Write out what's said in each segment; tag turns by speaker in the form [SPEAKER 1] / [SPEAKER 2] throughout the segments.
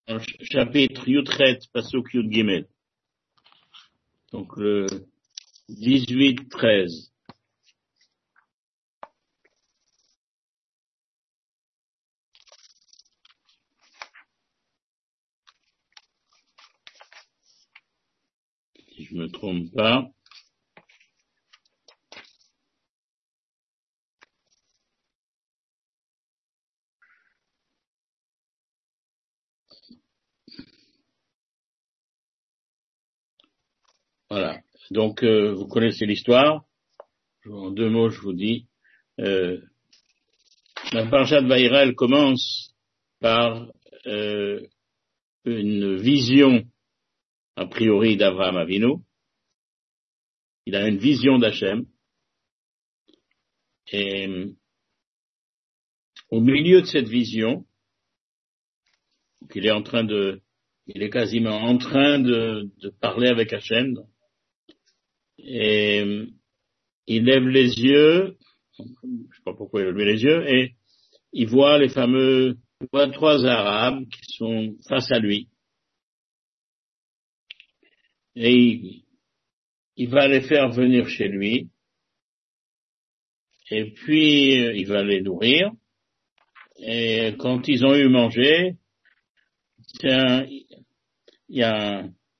[SPEAKER 1] dans le chapitre Yudchet, Pasuk Yud Gimel. Donc le 18-13. Si je me trompe pas. Voilà. Donc, vous connaissez l'histoire. En 2 mots, je vous dis. La parasha de Vaïra, elle commence par une vision, a priori, d'Avraham Avinu. Il a une vision d'Hachem. Et au milieu de cette vision, il est quasiment en train de parler avec Hachem. Et il lève les yeux, je ne sais pas pourquoi il lève les yeux, et il voit 3 Arabes qui sont face à lui. Et il va les faire venir chez lui, et puis il va les nourrir. Et quand ils ont eu mangé, il y a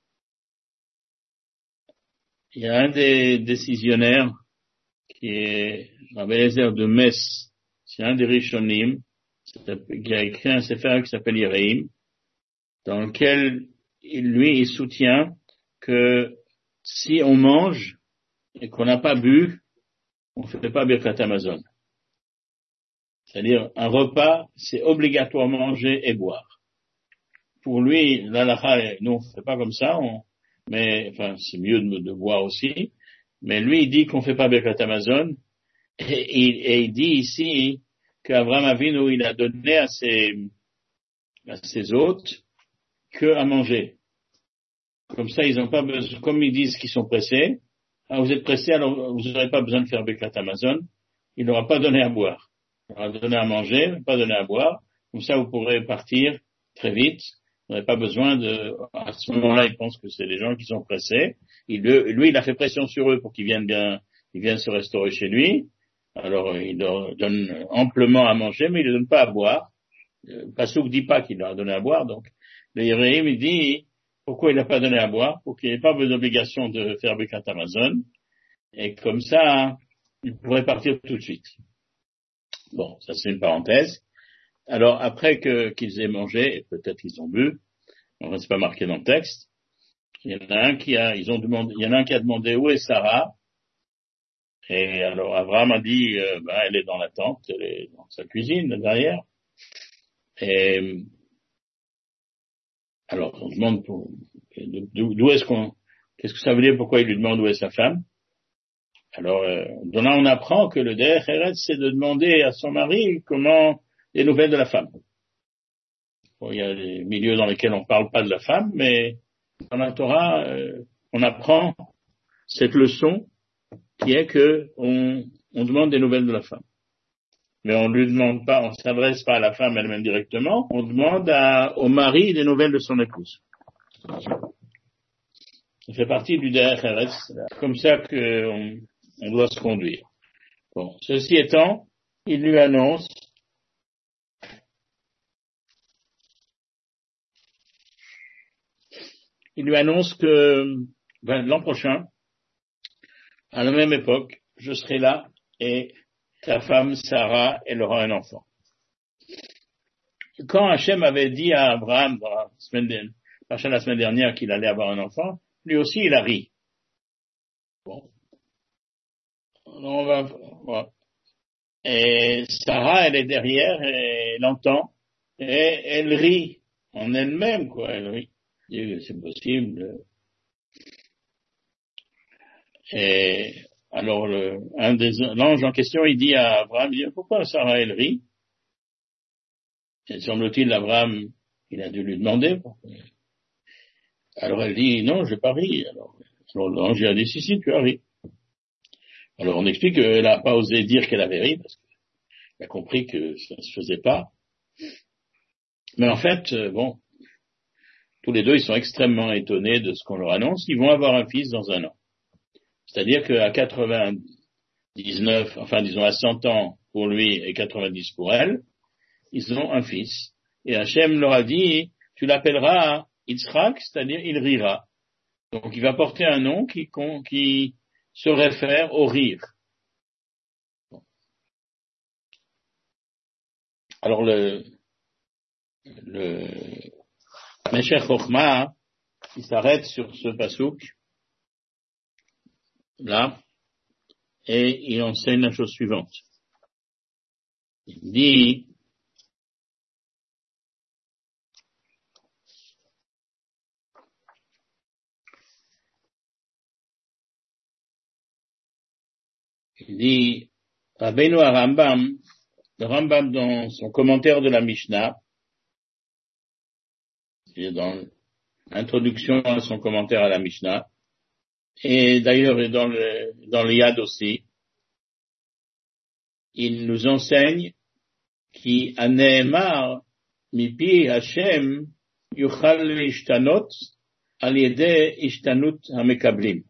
[SPEAKER 1] un des décisionnaires qui est Rabbi Eliezer de Metz, c'est un des Rishonim, qui a écrit un sefer qui s'appelle Yereim, dans lequel il soutient que si on mange et qu'on n'a pas bu, on ne fait pas Birkat Hamazon. C'est-à-dire, un repas, c'est obligatoirement manger et boire. Pour lui, l'halakha, nous on ne fait pas comme ça, c'est mieux de boire aussi, mais lui il dit qu'on ne fait pas Birkat Hamazon, et il dit ici qu'Avraham Avinu, il a donné à ses hôtes que à manger. Comme ça, ils n'ont pas besoin, comme ils disent qu'ils sont pressés, vous êtes pressés, alors vous n'aurez pas besoin de faire Birkat Hamazon, il n'aura pas donné à boire. Il aura donné à manger, pas donné à boire, comme ça vous pourrez partir très vite. Vous n'avez pas besoin à ce moment-là, il pense que c'est les gens qui sont pressés. Lui, il a fait pression sur eux pour qu'ils viennent se restaurer chez lui. Alors, il leur donne amplement à manger, mais il ne donne pas à boire. Passouk dit pas qu'il leur a donné à boire, donc, le Yereim, il dit, pourquoi il n'a pas donné à boire? Pour qu'il n'y ait pas d'obligation de faire Birkat Hamazon. Et comme ça, il pourrait partir tout de suite. Bon, ça c'est une parenthèse. Alors, après qu'ils aient mangé, et peut-être qu'ils ont bu, c'est pas marqué dans le texte, il y en a un qui a demandé où est Sarah, et alors Abraham a dit, elle est dans la tente, elle est dans sa cuisine, derrière. Et, alors, on demande qu'est-ce que ça veut dire, pourquoi il lui demande où est sa femme? Alors, là, on apprend que le derech eretz, c'est de demander à son mari les nouvelles de la femme. Bon, il y a des milieux dans lesquels on ne parle pas de la femme, mais dans la Torah, on apprend cette leçon qui est que on demande des nouvelles de la femme. Mais on lui demande pas, on s'adresse pas à la femme elle-même directement, on demande au mari des nouvelles de son épouse. Ça fait partie du derech eretz. C'est comme ça qu'on doit se conduire. Bon, ceci étant, il lui annonce que l'an prochain, à la même époque, je serai là et ta femme Sarah, elle aura un enfant. Quand Hachem avait dit à Abraham la semaine dernière qu'il allait avoir un enfant, lui aussi il a ri. Bon. Voilà. Et Sarah, elle est derrière, et elle entend, et elle rit en elle-même, quoi, elle rit. C'est possible. Et alors, l'ange en question, il dit à Abraham, pourquoi Sarah, elle rit? Et semble-t-il, Abraham, il a dû lui demander. Alors elle dit, non, je n'ai pas ri. Alors l'ange lui a dit, si, tu as ri. Alors on explique qu'elle n'a pas osé dire qu'elle avait ri, parce qu'elle a compris que ça ne se faisait pas. Mais en fait, tous les deux, ils sont extrêmement étonnés de ce qu'on leur annonce. Ils vont avoir un fils dans un an. C'est-à-dire qu'à 99, enfin disons à 100 ans pour lui et 90 pour elle, ils ont un fils. Et Hachem leur a dit, tu l'appelleras Yitzhak, c'est-à-dire il rira. Donc il va porter un nom qui se réfère au rire. Alors le Meshech Chochma, il s'arrête sur ce passouk là et il enseigne la chose suivante. Il dit Rabbeinu Rambam, le Rambam dans son commentaire de la Mishnah, c'est dans l'introduction à son commentaire à la Mishnah, et d'ailleurs dans le Yad aussi, il nous enseigne qui aneemar mipi Hashem yuchal ishtanot al yedei ishtanut hamekablim.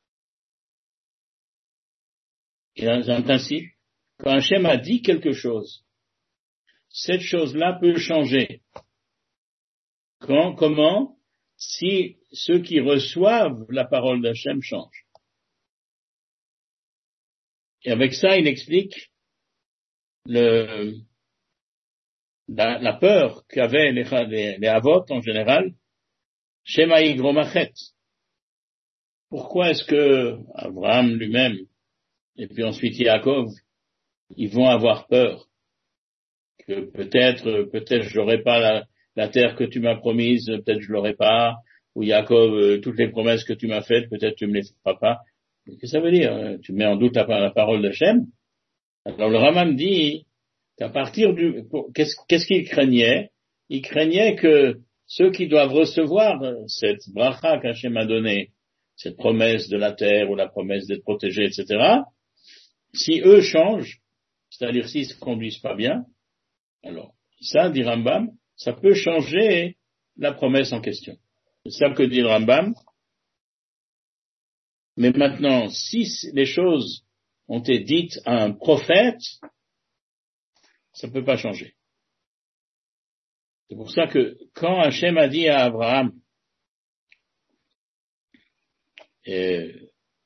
[SPEAKER 1] Il y a un principe, quand Hashem a dit quelque chose, cette chose-là peut changer. Comment? Si ceux qui reçoivent la parole d'Hachem changent. Et avec ça, il explique la peur qu'avaient les avot en général, Shema Yigromachet. Pourquoi est-ce que Abraham lui-même et puis ensuite Yaakov, ils vont avoir peur que peut-être je n'aurai pas la terre que tu m'as promise, peut-être je l'aurai pas, ou Yaakov, toutes les promesses que tu m'as faites, peut-être tu me les feras pas. Qu'est-ce que ça veut dire? Tu mets en doute la parole d'Hachem? Alors le Rambam dit qu'à partir qu'est-ce qu'il craignait? Il craignait que ceux qui doivent recevoir cette bracha qu'Hachem a donnée, cette promesse de la terre ou la promesse d'être protégé, etc., si eux changent, c'est-à-dire s'ils se conduisent pas bien, alors ça, dit Rambam, ça peut changer la promesse en question. C'est ça que dit le Rambam. Mais maintenant, si les choses ont été dites à un prophète, ça ne peut pas changer. C'est pour ça que quand Hachem a dit à Abraham, et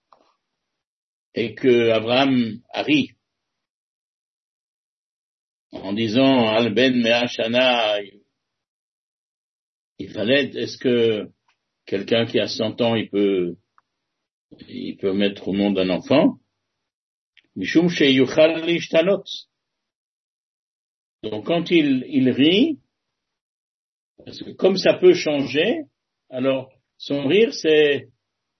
[SPEAKER 1] que Abraham a ri, en disant Al ben me'ashana, il fallait, est-ce que quelqu'un qui a 100 ans, il peut mettre au monde un enfant? Mishum sheyuchal lishtanot. Donc quand il rit, parce que comme ça peut changer, alors son rire c'est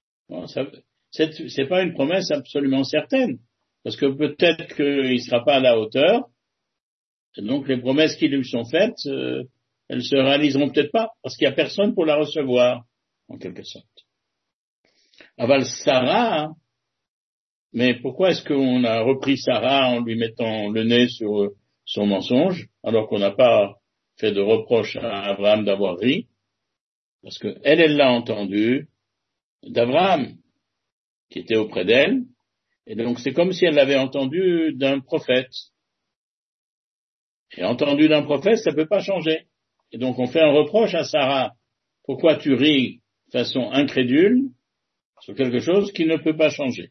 [SPEAKER 1] pas une promesse absolument certaine, parce que peut-être qu'il sera pas à la hauteur, et donc les promesses qui lui sont faites, elles se réaliseront peut-être pas, parce qu'il y a personne pour la recevoir, en quelque sorte. Aval Sarah, mais pourquoi est-ce qu'on a repris Sarah en lui mettant le nez sur son mensonge, alors qu'on n'a pas fait de reproche à Abraham d'avoir ri? Parce que elle l'a entendu d'Abraham, qui était auprès d'elle, et donc c'est comme si elle l'avait entendu d'un prophète. Et entendu d'un prophète, ça peut pas changer. Et donc on fait un reproche à Sarah. Pourquoi tu ris de façon incrédule sur quelque chose qui ne peut pas changer?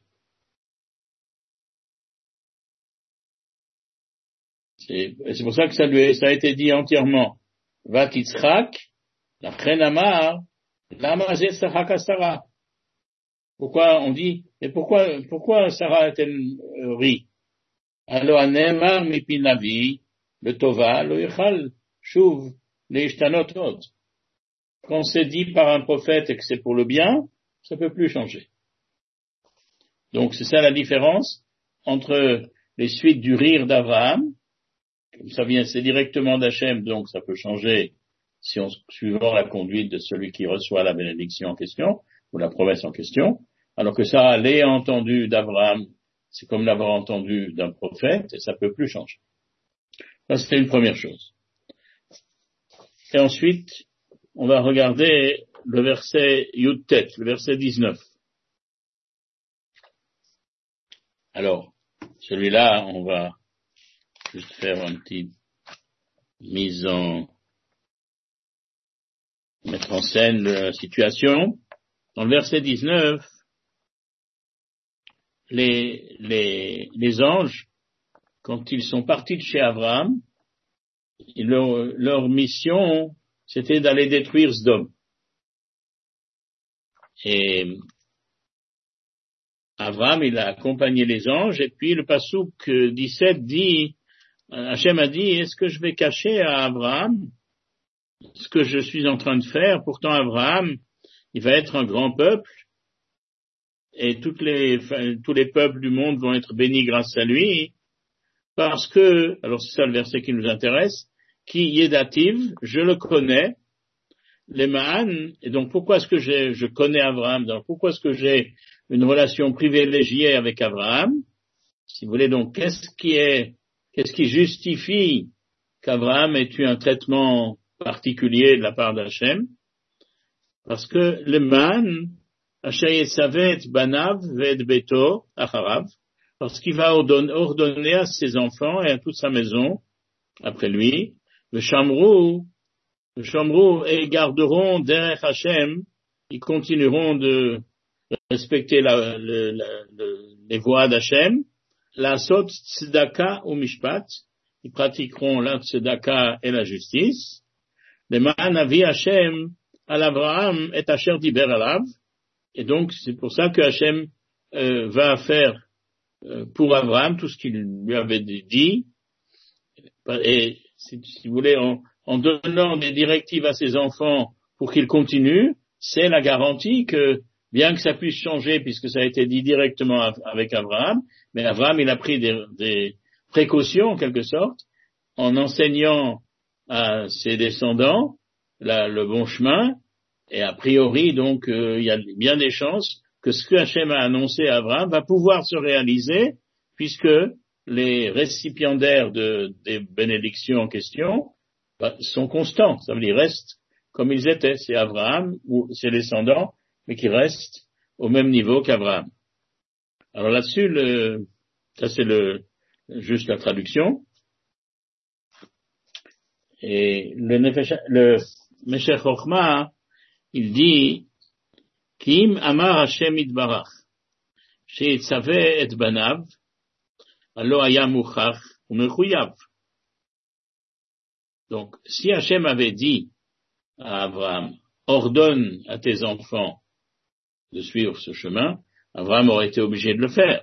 [SPEAKER 1] C'est pour ça que ça a été dit entièrement. Va Yitzhak, la Chenamar, lama zeh tzachaka Sarah. Pourquoi on dit, et pourquoi Sarah a-t-elle ri? Alors, anemar mipi navi, le tova, lo yichal, shuv, le ishtanot od. Quand c'est dit par un prophète et que c'est pour le bien, ça peut plus changer. Donc, c'est ça la différence entre les suites du rire d'Abraham, comme ça vient, c'est directement d'Hachem, donc ça peut changer si on suivant la conduite de celui qui reçoit la bénédiction en question, ou la promesse en question, alors que ça, l'ait entendu d'Abraham, c'est comme l'avoir entendu d'un prophète, et ça peut plus changer. Ça, c'était une première chose. Et ensuite, on va regarder le verset Yud-Tet, le verset 19. Alors, celui-là, on va juste faire une petite mettre en scène la situation. Dans le verset 19, les anges, quand ils sont partis de chez Abraham, leur mission, c'était d'aller détruire Sdom. Et Abraham, il a accompagné les anges, et puis le passouk 17 dit, Hachem a dit, est-ce que je vais cacher à Abraham ce que je suis en train de faire? Pourtant Abraham, il va être un grand peuple, et tous les peuples du monde vont être bénis grâce à lui, parce que, alors c'est ça le verset qui nous intéresse, qui yedativ, je le connais, les ma'an, et donc pourquoi est-ce que je connais Abraham, donc pourquoi est-ce que j'ai une relation privilégiée avec Abraham? Si vous voulez, donc qu'est-ce qui justifie qu'Abraham ait eu un traitement particulier de la part d'Hachem? Parce que le man, Asher Yetzavet Banav Ved Beto Acharav, parce qu'il va ordonner à ses enfants et à toute sa maison, après lui, le Shamrou, et garderont derrière Hachem, ils continueront de respecter les voies d'Hachem, la sot tzedaka ou mishpat, ils pratiqueront la tzedaka et la justice, les ma'anavi Hachem, à l'Abraham et Asher diber alav, et donc c'est pour ça que Hachem va faire pour Abraham tout ce qu'il lui avait dit, et si vous voulez, en donnant des directives à ses enfants pour qu'ils continuent, c'est la garantie que, bien que ça puisse changer, puisque ça a été dit directement avec Abraham, mais Abraham, il a pris des précautions, en quelque sorte, en enseignant à ses descendants le bon chemin, et a priori, donc, il y a bien des chances que ce que Hachem a annoncé à Abraham va pouvoir se réaliser, puisque les récipiendaires des bénédictions en question sont constants. Ça veut dire, ils restent comme ils étaient. C'est Abraham ou ses descendants, mais qui restent au même niveau qu'Abraham. Alors là-dessus, ça c'est juste la traduction. Et le Meshech Chochma, il dit, Kim Amar Hashem Itbarach, Sheyitzaveh et Banav, Allo Haya Muchach Umechuyav. Donc, si Hachem avait dit à Abraham, ordonne à tes enfants de suivre ce chemin, Abraham aurait été obligé de le faire.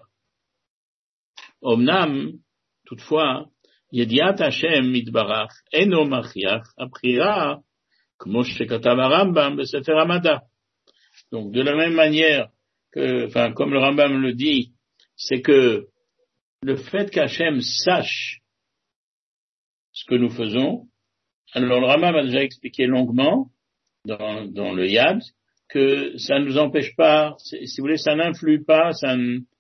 [SPEAKER 1] Omnam, toutefois, Yediat Hashem Itbarach, Eno Machiach, Aprira, Kmo Shekatav Rambam, Besefer Hamada. Donc, de la même manière comme le Rambam le dit, c'est que le fait qu'Hachem sache ce que nous faisons, alors le Rambam a déjà expliqué longuement dans le Yad que ça ne nous empêche pas, si vous voulez, ça n'influe pas, ça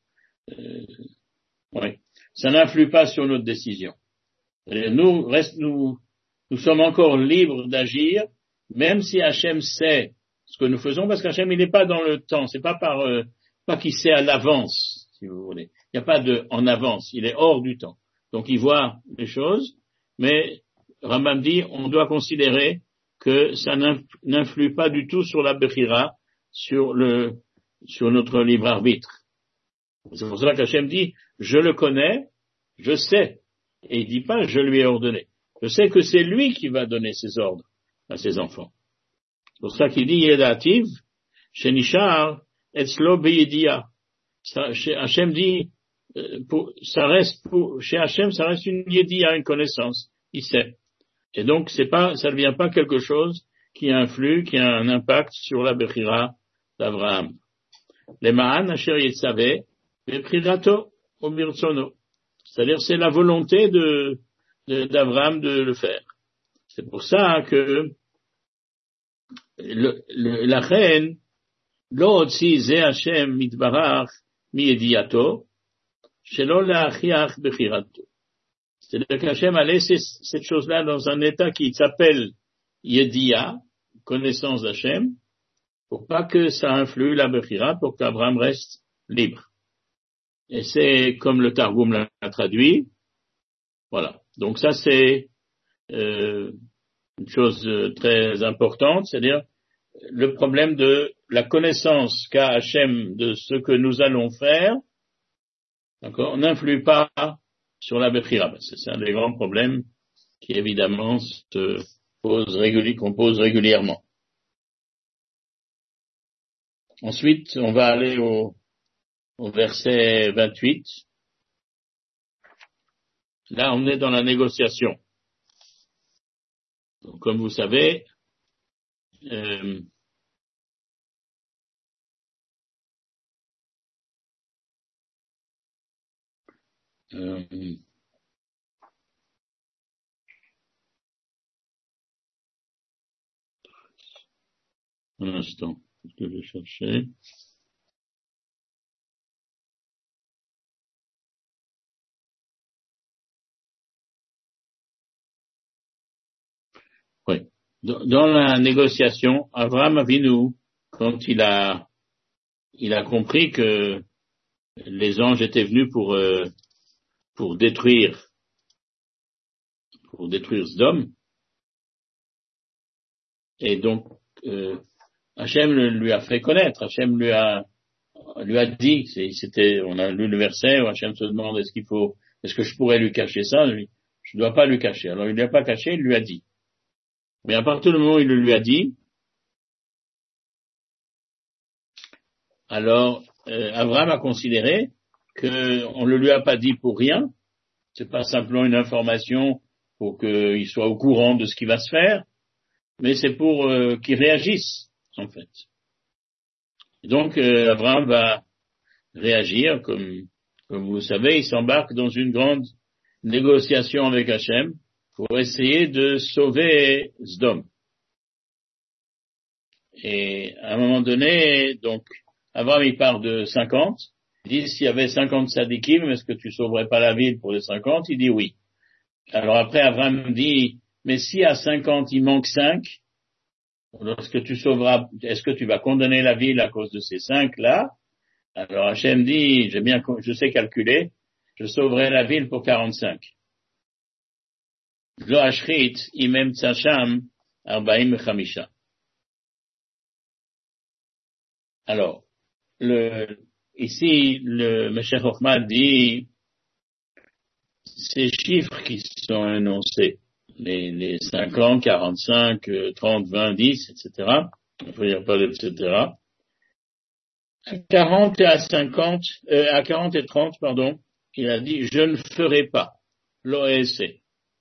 [SPEAKER 1] n'influe pas sur notre décision. Nous sommes encore libres d'agir, même si Hachem sait ce que nous faisons, parce qu'Hachem, il n'est pas dans le temps, c'est pas pas qu'il sait à l'avance, si vous voulez. Il n'y a pas en avance, il est hors du temps. Donc il voit les choses, mais Rambam dit, on doit considérer que ça n'influe pas du tout sur la Bechira, sur notre libre arbitre. C'est pour cela qu'Hachem dit, je le connais, je sais. Et il dit pas, je lui ai ordonné. Je sais que c'est lui qui va donner ses ordres à ses enfants. C'est pour ça qu'il dit, Yedativ, Shenishar, Etzlo Beyedia. Hachem dit, chez Hachem, ça reste une Yedia, une connaissance. Il sait. Et donc, ça ne devient pas quelque chose qui influe, qui a un impact sur la Bechira d'Abraham. Les Ma'an, Asher Yetzaveh, Bechirato, Omirtsono. C'est-à-dire, c'est la volonté d'Abraham de le faire. C'est pour ça que la reine, L'Otsi Ze Hashem Mitbarach Mi-Yediato, Shelo La'achiach Bechirato. C'est-à-dire qu'Hachem a laissé cette chose-là dans un état qui s'appelle Yedia, connaissance d'Hachem, pour pas que ça influe la Bechira, pour qu'Abraham reste libre. Et c'est comme le Targum l'a traduit. Voilà. Donc ça, c'est une chose très importante, c'est-à-dire le problème de la connaissance qu'a Hachem de ce que nous allons faire, d'accord, n'influe pas sur la Bechira. C'est un des grands problèmes qui évidemment qu'on pose régulièrement. Ensuite, on va aller au verset 28. Là, on est dans la négociation. Donc, comme vous savez, un instant, qu'est-ce que je vais chercher? Oui. Dans la négociation, Abraham Avinu, quand il a compris que les anges étaient venus pour détruire Sodome, et donc Hachem lui a fait connaître, Hachem lui a dit, on a lu le verset où Hachem se demande est-ce que je pourrais lui cacher ça? Je ne dois pas lui cacher. Alors il ne lui a pas caché, il lui a dit. Mais à partir du moment où il le lui a dit, alors Abraham a considéré qu'on ne lui a pas dit pour rien. C'est pas simplement une information pour qu'il soit au courant de ce qui va se faire, mais c'est pour qu'il réagisse, en fait. Et donc Abraham va réagir, comme vous savez, il s'embarque dans une grande négociation avec Hachem pour essayer de sauver Sodome. Et à un moment donné, donc, Abraham il part de 50, il dit s'il y avait 50 sadikim, est-ce que tu sauverais pas la ville pour les 50? Il dit oui. Alors après Abraham dit, mais si à 50 il manque 5, lorsque tu sauveras, est-ce que tu vas condamner la ville à cause de ces 5 là? Alors Hachem dit, je sais calculer, je sauverai la ville pour 45. Lo ashrit imem tzacham arbaim chamisha. Alors, ici, le Meshech Chochma dit ces chiffres qui sont énoncés, les 50, 45, 30, 20, 10, etc. Il faut dire pas etc. À 40 et 30, pardon, il a dit je ne ferai pas l'OSC.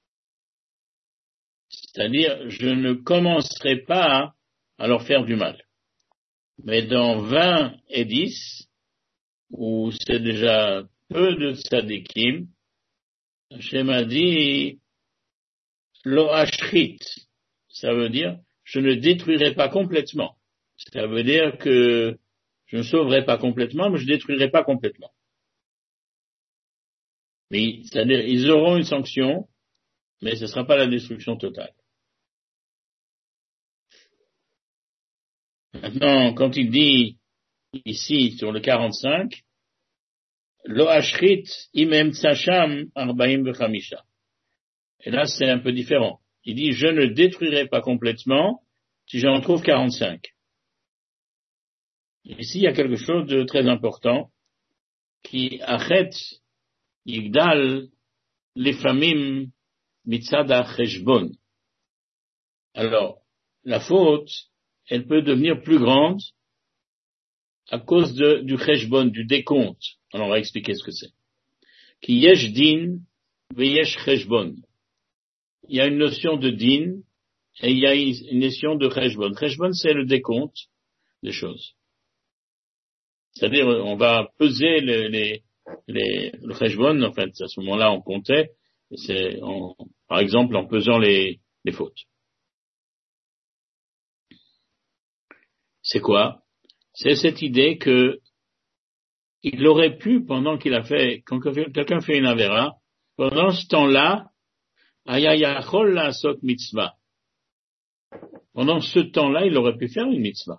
[SPEAKER 1] C'est-à-dire, je ne commencerai pas à leur faire du mal. Mais dans 20 et 10, où c'est déjà peu de tzadikim, Hachem a dit lo ashrit. Ça veut dire, je ne détruirai pas complètement. Ça veut dire que je ne sauverai pas complètement, mais je ne détruirai pas complètement. Mais, c'est-à-dire, ils auront une sanction, mais ce ne sera pas la destruction totale. Maintenant, quand il dit ici sur le 45, lo ashrit imem tzacham arbaim v'chamisha. Et là, c'est un peu différent. Il dit, je ne détruirai pas complètement si j'en trouve 45. Ici, il y a quelque chose de très important qui achet yigdal lefamim mitzad ha'cheshbon. Alors, la faute, elle peut devenir plus grande à cause du cheshbon, du décompte. Alors, on va expliquer ce que c'est. Ki yesh din veyesh cheshbon. Il y a une notion de din et il y a une notion de cheshbon. Cheshbon, c'est le décompte des choses. C'est-à-dire, on va peser le cheshbon, en fait, à ce moment-là, on comptait, par exemple, en pesant les fautes. C'est quoi? C'est cette idée que il aurait pu, quand quelqu'un fait une avéra, pendant ce temps-là, ayayachol la sot mitzvah. Pendant ce temps-là, il aurait pu faire une mitzvah.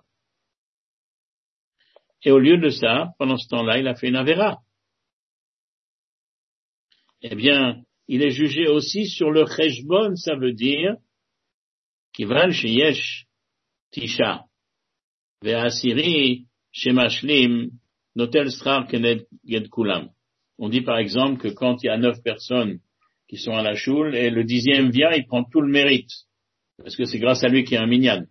[SPEAKER 1] Et au lieu de ça, pendant ce temps-là, il a fait une avéra. Eh bien, il est jugé aussi sur le cheshbon, ça veut dire, kivan sheyesh tisha, ve'asiri shemashlim, notel strar kened ged kulam. On dit par exemple que quand il y a 9 personnes qui sont à la choule et le 10e vient, il prend tout le mérite. Parce que c'est grâce à lui qu'il y a un minyan.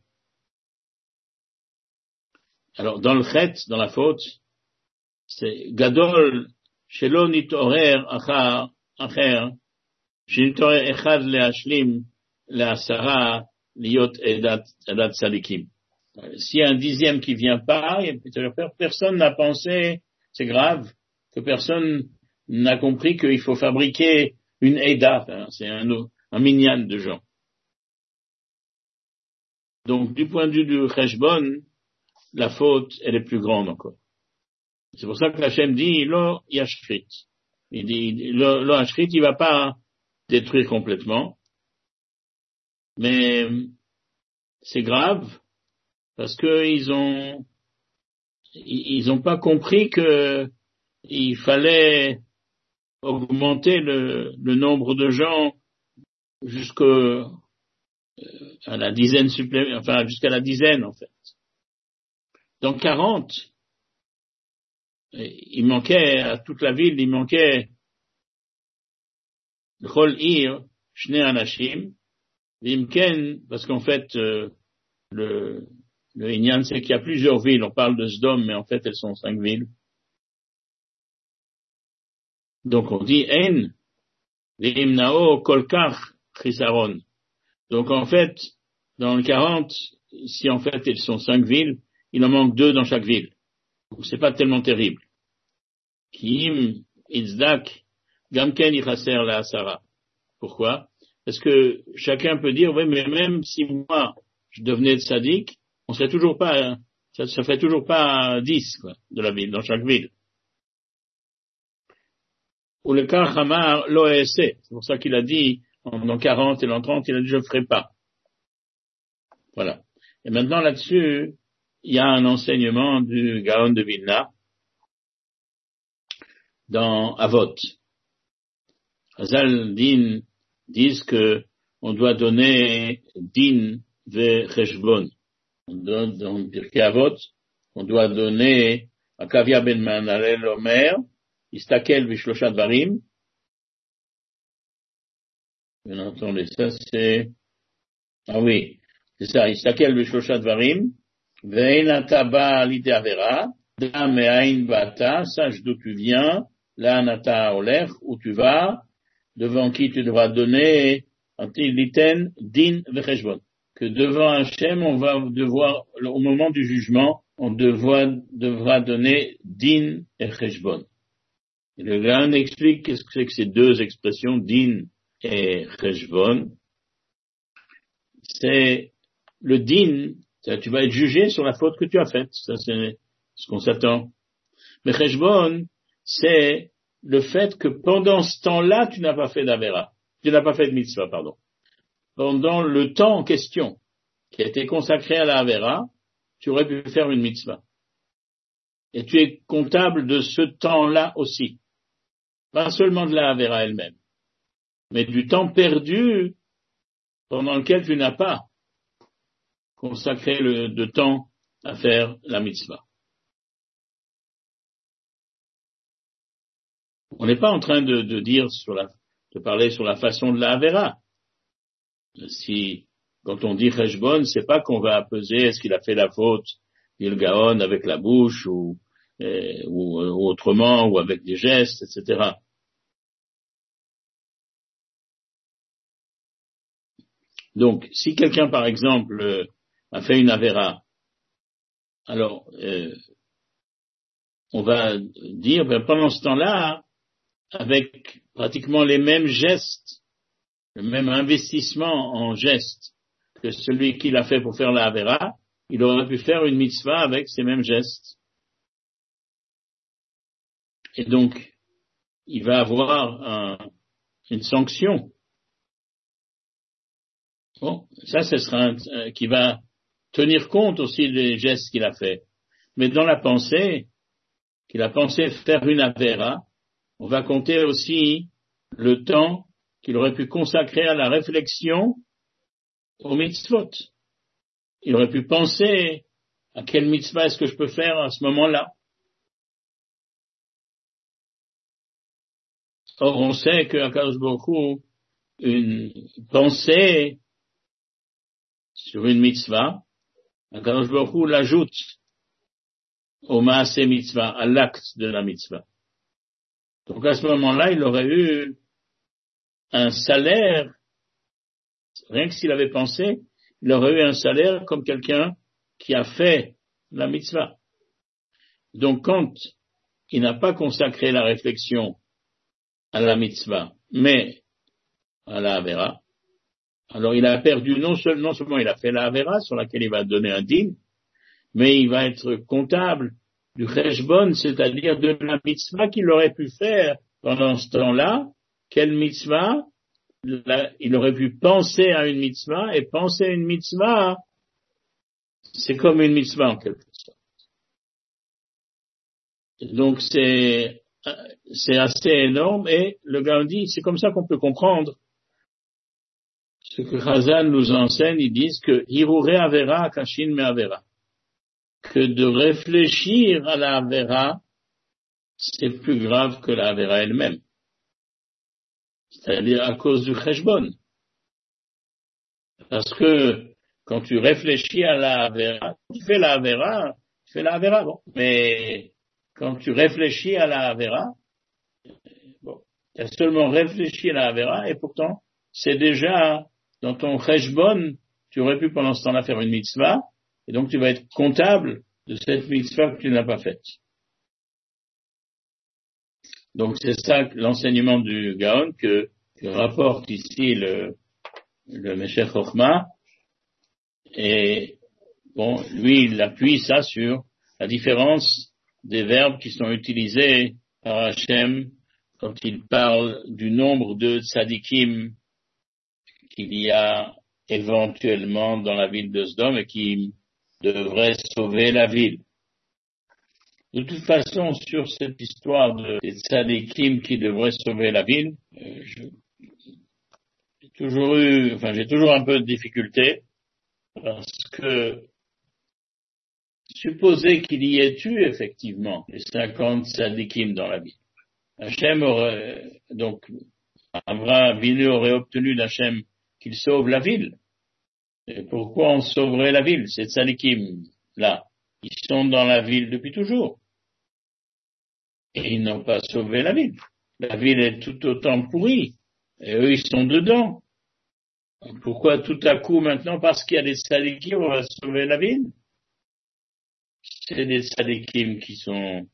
[SPEAKER 1] Alors, dans le chet, dans la faute, c'est gadol, shelo nitorer acher, shenitorer echad leashlim, leasara, liot edat sadikim. S'il y a un 10e qui vient pas, personne n'a pensé, c'est grave, que personne n'a compris qu'il faut fabriquer une eda, c'est un minyan de gens. Donc, du point de vue du cheshbon, la faute, elle est plus grande encore. C'est pour ça que Hachem dit, lo yashrit. Il dit, lo yashrit, il va pas détruire complètement. Mais, c'est grave, parce que ils ont pas compris que il fallait augmenter le nombre de gens jusqu'à la dizaine supplémentaire, enfin, jusqu'à la dizaine, en fait. Dans 40, il manquait à toute la ville, il manquait Chol Ir, Shnei Anashim, Vimken, parce qu'en fait, le Inyan, c'est qu'il y a plusieurs villes, on parle de Sdom, mais en fait, elles sont 5 villes. Donc, on dit En, Vimnao, Kolkach, Chisaron. Donc, en fait, dans le 40, si en fait, elles sont 5 villes, il en manque 2 dans chaque ville. Donc, c'est pas tellement terrible. Kim, Itzdak, Gamken, Ichaser, la Asara. Pourquoi? Parce que chacun peut dire, oui, mais même si moi, je devenais tzaddik, on serait toujours pas, ça ferait toujours pas 10, quoi, de la ville, dans chaque ville. Ou le cas Hamar, l'OEC. C'est pour ça qu'il a dit, en 40 et en 30, il a dit, je ne ferai pas. Voilà. Et maintenant, là-dessus, il y a un enseignement du Gaon de Vilna, dans Avot. Hazal Din disent que on doit donner Din ve Cheshbon. On donne dans Pirkei Avot, on doit donner à Kavia ben Manalel Omer, Istakel Vishlosha Dvarim. Bien entendu, ça c'est, ah oui, c'est ça, Istakel Vishlosha Dvarim, Ve'en ataba l'idée avera, da me'ain bata, sache d'où tu viens, la anata olech, où tu vas, devant qui tu devras donner, antiliten, din vecheshbon. Que devant Hachem, on va devoir, au moment du jugement, on devra donner din et cheshbon. Et le Gaon explique qu'est-ce que c'est que ces deux expressions, din et cheshbon. C'est le din, tu vas être jugé sur la faute que tu as faite. Ça, c'est ce qu'on s'attend. Mais cheshbon, c'est le fait que pendant ce temps-là, tu n'as pas fait d'avera. Tu n'as pas fait de mitzvah, pardon. Pendant le temps en question, qui a été consacré à la avera, tu aurais pu faire une mitzvah. Et tu es comptable de ce temps-là aussi. Pas seulement de la avera elle-même, mais du temps perdu pendant lequel tu n'as pas consacré de temps à faire la mitzvah. On n'est pas en train de dire de parler sur la façon de la avera. Si, quand on dit cheshbon, c'est pas qu'on va peser est-ce qu'il a fait la faute, dit le Gaon, avec la bouche ou autrement, ou avec des gestes, etc. Donc, si quelqu'un, par exemple, a fait une avera, alors, on va dire, pendant ce temps-là, avec pratiquement les mêmes gestes, le même investissement en gestes que celui qu'il a fait pour faire la avera, il aurait pu faire une mitzvah avec ces mêmes gestes. Et donc, il va avoir une sanction. Bon, ça, ce sera qui va tenir compte aussi des gestes qu'il a fait. Mais dans la pensée, qu'il a pensé faire une avéra, on va compter aussi le temps qu'il aurait pu consacrer à la réflexion aux mitzvot. Il aurait pu penser à quelle mitzvah est-ce que je peux faire à ce moment-là. Or, on sait qu'à Kadosh Baruch Hu, une pensée sur une mitzvah, Kadosh Baruch Hu l'ajoute au maaseh mitzvah, à l'acte de la mitzvah. Donc à ce moment-là, il aurait eu un salaire, rien que s'il avait pensé, il aurait eu un salaire comme quelqu'un qui a fait la mitzvah. Donc quand il n'a pas consacré la réflexion à la mitzvah, mais à la Avera, alors il a perdu non seulement il a fait la Avera sur laquelle il va donner un din, mais il va être comptable du cheshbon, c'est-à-dire de la mitzvah qu'il aurait pu faire pendant ce temps-là. Quelle mitzvah? Il aurait pu penser à une mitzvah, et penser à une mitzvah, c'est comme une mitzvah en quelque sorte. Donc c'est assez énorme, et le gars dit, c'est comme ça qu'on peut comprendre ce que Chazal nous enseigne. Ils disent que Hirure Avera Kashin Me Avera, que de réfléchir à la Avera, c'est plus grave que la Avera elle-même. C'est-à-dire à cause du cheshbon. Parce que quand tu réfléchis à la Avera, tu fais la Avera, bon. Mais quand tu réfléchis à la Avera, bon, tu as seulement réfléchi à la Avera, et pourtant, c'est déjà dans ton cheshbon, tu aurais pu pendant ce temps-là faire une mitzvah, et donc tu vas être comptable de cette mitzvah que tu n'as pas faite. Donc c'est ça l'enseignement du Gaon que rapporte ici le Meshech Chochma. Et bon, lui, il appuie ça sur la différence des verbes qui sont utilisés par Hachem quand il parle du nombre de tzadikim qu'il y a éventuellement dans la ville de Sdom et qui devraient sauver la ville. De toute façon, sur cette histoire des tzadikim qui devraient sauver la ville, j'ai toujours un peu de difficulté, parce que supposer qu'il y ait eu effectivement les 50 tzadikim dans la ville. Hachem aurait, donc, Avraham Avinu aurait obtenu d'Hachem qu'il sauve la ville. Et pourquoi on sauverait la ville? Ces tzadikim, là, ils sont dans la ville depuis toujours. Et ils n'ont pas sauvé la ville. La ville est tout autant pourrie. Et eux, ils sont dedans. Pourquoi tout à coup maintenant, parce qu'il y a des tzadikim, on va sauver la ville? C'est des tzadikim qui sont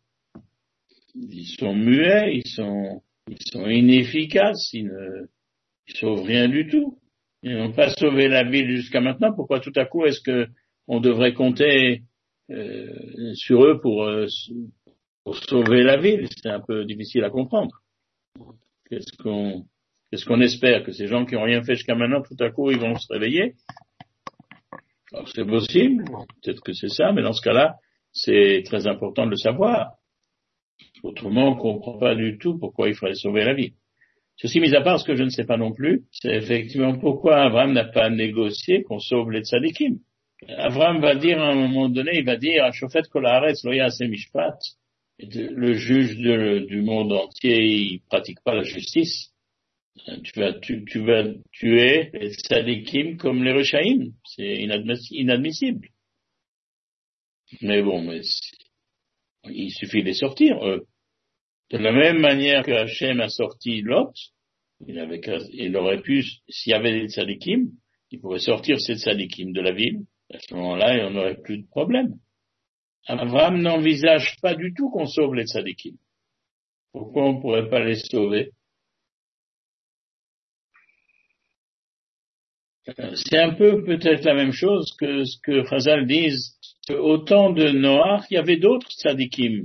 [SPEAKER 1] muets, ils sont inefficaces, ils sauvent rien du tout. Ils n'ont pas sauvé la ville jusqu'à maintenant. Pourquoi tout à coup est-ce que on devrait compter sur eux pour sauver la ville? C'est un peu difficile à comprendre. Qu'est-ce qu'on espère? Que ces gens qui n'ont rien fait jusqu'à maintenant, tout à coup, ils vont se réveiller? Alors c'est possible, peut-être que c'est ça, mais dans ce cas-là, c'est très important de le savoir. Autrement, on ne comprend pas du tout pourquoi il faudrait sauver la ville. Ceci mis à part, ce que je ne sais pas non plus, c'est effectivement pourquoi Abraham n'a pas négocié qu'on sauve les tzadikim. Abraham va dire à un moment donné, il va dire à Shofet Kol Haaretz Lo Ya'aseh Mishpat, le juge du monde entier, il pratique pas la justice. Tu vas tuer les tzadikim comme les Rechaïm. C'est inadmissible. Mais bon, il suffit de les sortir, eux. De la même manière que Hachem a sorti Lot, il aurait pu, s'il y avait des tzadikim, il pourrait sortir ces tzadikim de la ville. À ce moment-là, il n'y en aurait plus de problème. Abraham n'envisage pas du tout qu'on sauve les tzadikim. Pourquoi on ne pourrait pas les sauver? C'est un peu peut-être la même chose que ce que Chazal disent. Au temps de Noach, il y avait d'autres tzadikim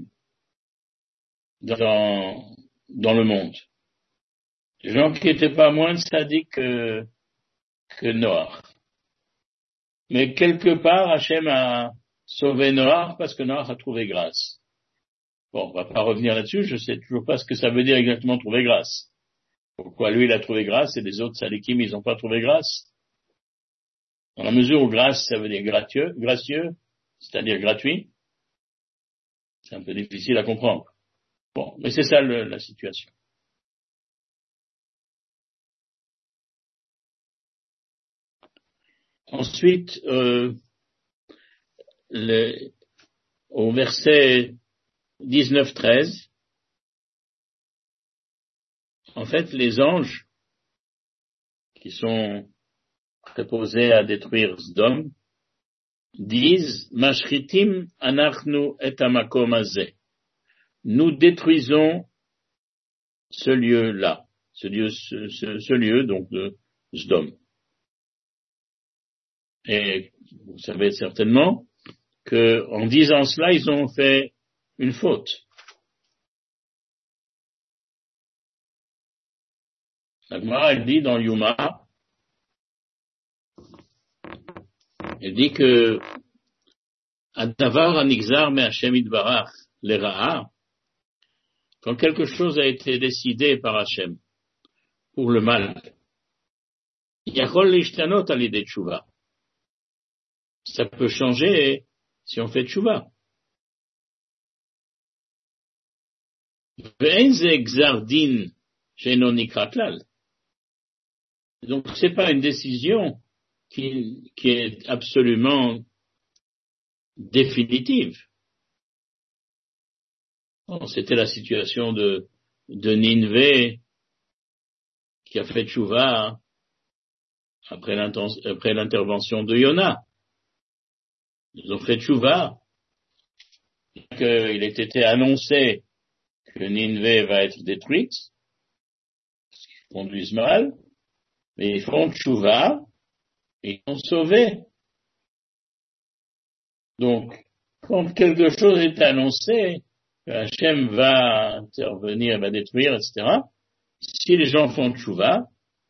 [SPEAKER 1] dans le monde. Des gens qui n'étaient pas moins tzadiks que Noach. Mais quelque part, Hachem a sauvé Noach parce que Noach a trouvé grâce. Bon, on va pas revenir là-dessus, je sais toujours pas ce que ça veut dire exactement trouver grâce. Pourquoi lui il a trouvé grâce et les autres salikim ils n'ont pas trouvé grâce? Dans la mesure où grâce ça veut dire gracieux, c'est-à-dire gratuit, c'est un peu difficile à comprendre. Bon, mais c'est ça la situation. Ensuite, au verset 19-13, en fait, les anges qui sont préposés à détruire Sdom disent Mashritim anachnu et hamakom hazeh. Nous détruisons ce lieu-là, ce lieu donc de Sdom. Et vous savez certainement que en disant cela, ils ont fait une faute. La Gemara, elle dit dans Yuma, elle dit que Adavar anixar me Hashem idbarach lera'a, quand quelque chose a été décidé par Hashem pour le mal, yachol lishtanot al yidei tshuva. Ça peut changer si on fait tshuva. Ve'en ze gzar din she'eino nikra klal. Donc c'est pas une décision qui est absolument définitive. Bon, c'était la situation de Ninvé qui a fait tchouva après l'intervention de Yona. Ils ont fait tchouva, qu'il ait été annoncé que Ninvé va être détruite, parce qu'ils conduisent mal, mais ils font tchouva et ils sont sauvés. Donc, quand quelque chose est annoncé, Hachem va intervenir, va détruire, etc. Si les gens font tchouva,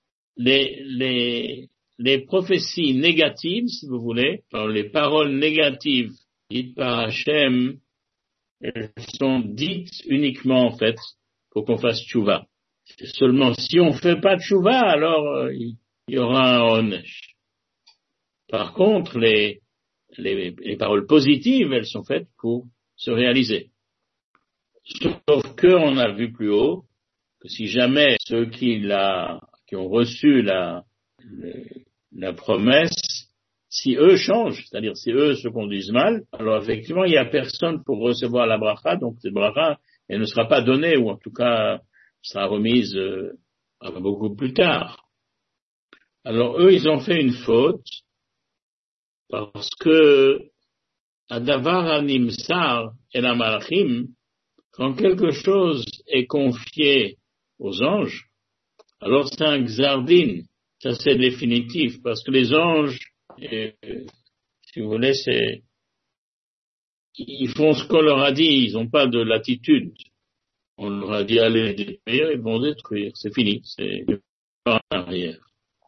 [SPEAKER 1] les prophéties négatives, si vous voulez, enfin, les paroles négatives dites par Hachem, elles sont dites uniquement, en fait, pour qu'on fasse tchouva. Seulement, si on fait pas tchouva, alors il y aura un onesh. Par contre, les paroles positives, elles sont faites pour se réaliser. Sauf que, on a vu plus haut, que si jamais ceux qui ont reçu la promesse, si eux changent, c'est-à-dire si eux se conduisent mal, alors effectivement, il n'y a personne pour recevoir la bracha, donc cette bracha, elle ne sera pas donnée, ou en tout cas, sera remise beaucoup plus tard. Alors eux, ils ont fait une faute, parce que Adavar animsar el amalachim, quand quelque chose est confié aux anges, alors c'est un xardin, ça c'est définitif, parce que les anges, si vous voulez, ils font ce qu'on leur a dit, ils n'ont pas de latitude. On leur a dit allez détruire, ils vont détruire, c'est fini, c'est pas en arrière.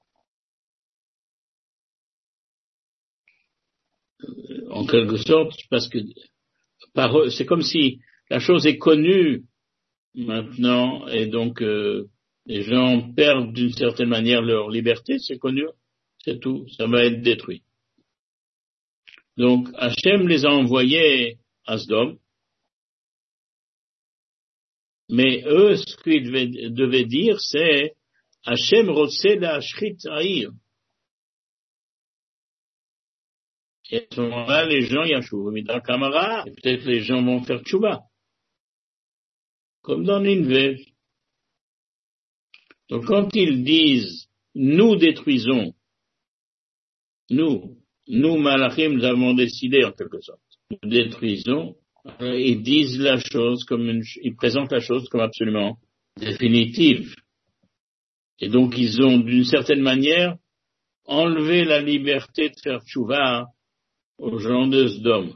[SPEAKER 1] En quelque sorte, parce que c'est comme si la chose est connue maintenant, et donc les gens perdent d'une certaine manière leur liberté, c'est connu, c'est tout, ça va être détruit. Donc Hachem les a envoyés à Sdom, mais eux, ce qu'ils devaient dire, c'est Hachem rotse la shrit ha'ir. Et à ce moment-là, les gens yachouv midra kamara, et peut-être les gens vont faire tchouba, comme dans Ninvé. Donc quand ils disent nous détruisons, nous malachim, nous avons décidé en quelque sorte, nous détruisons, ils disent la chose ils présentent la chose comme absolument définitive. Et donc ils ont d'une certaine manière enlevé la liberté de faire tchouva aux gens de Sdom.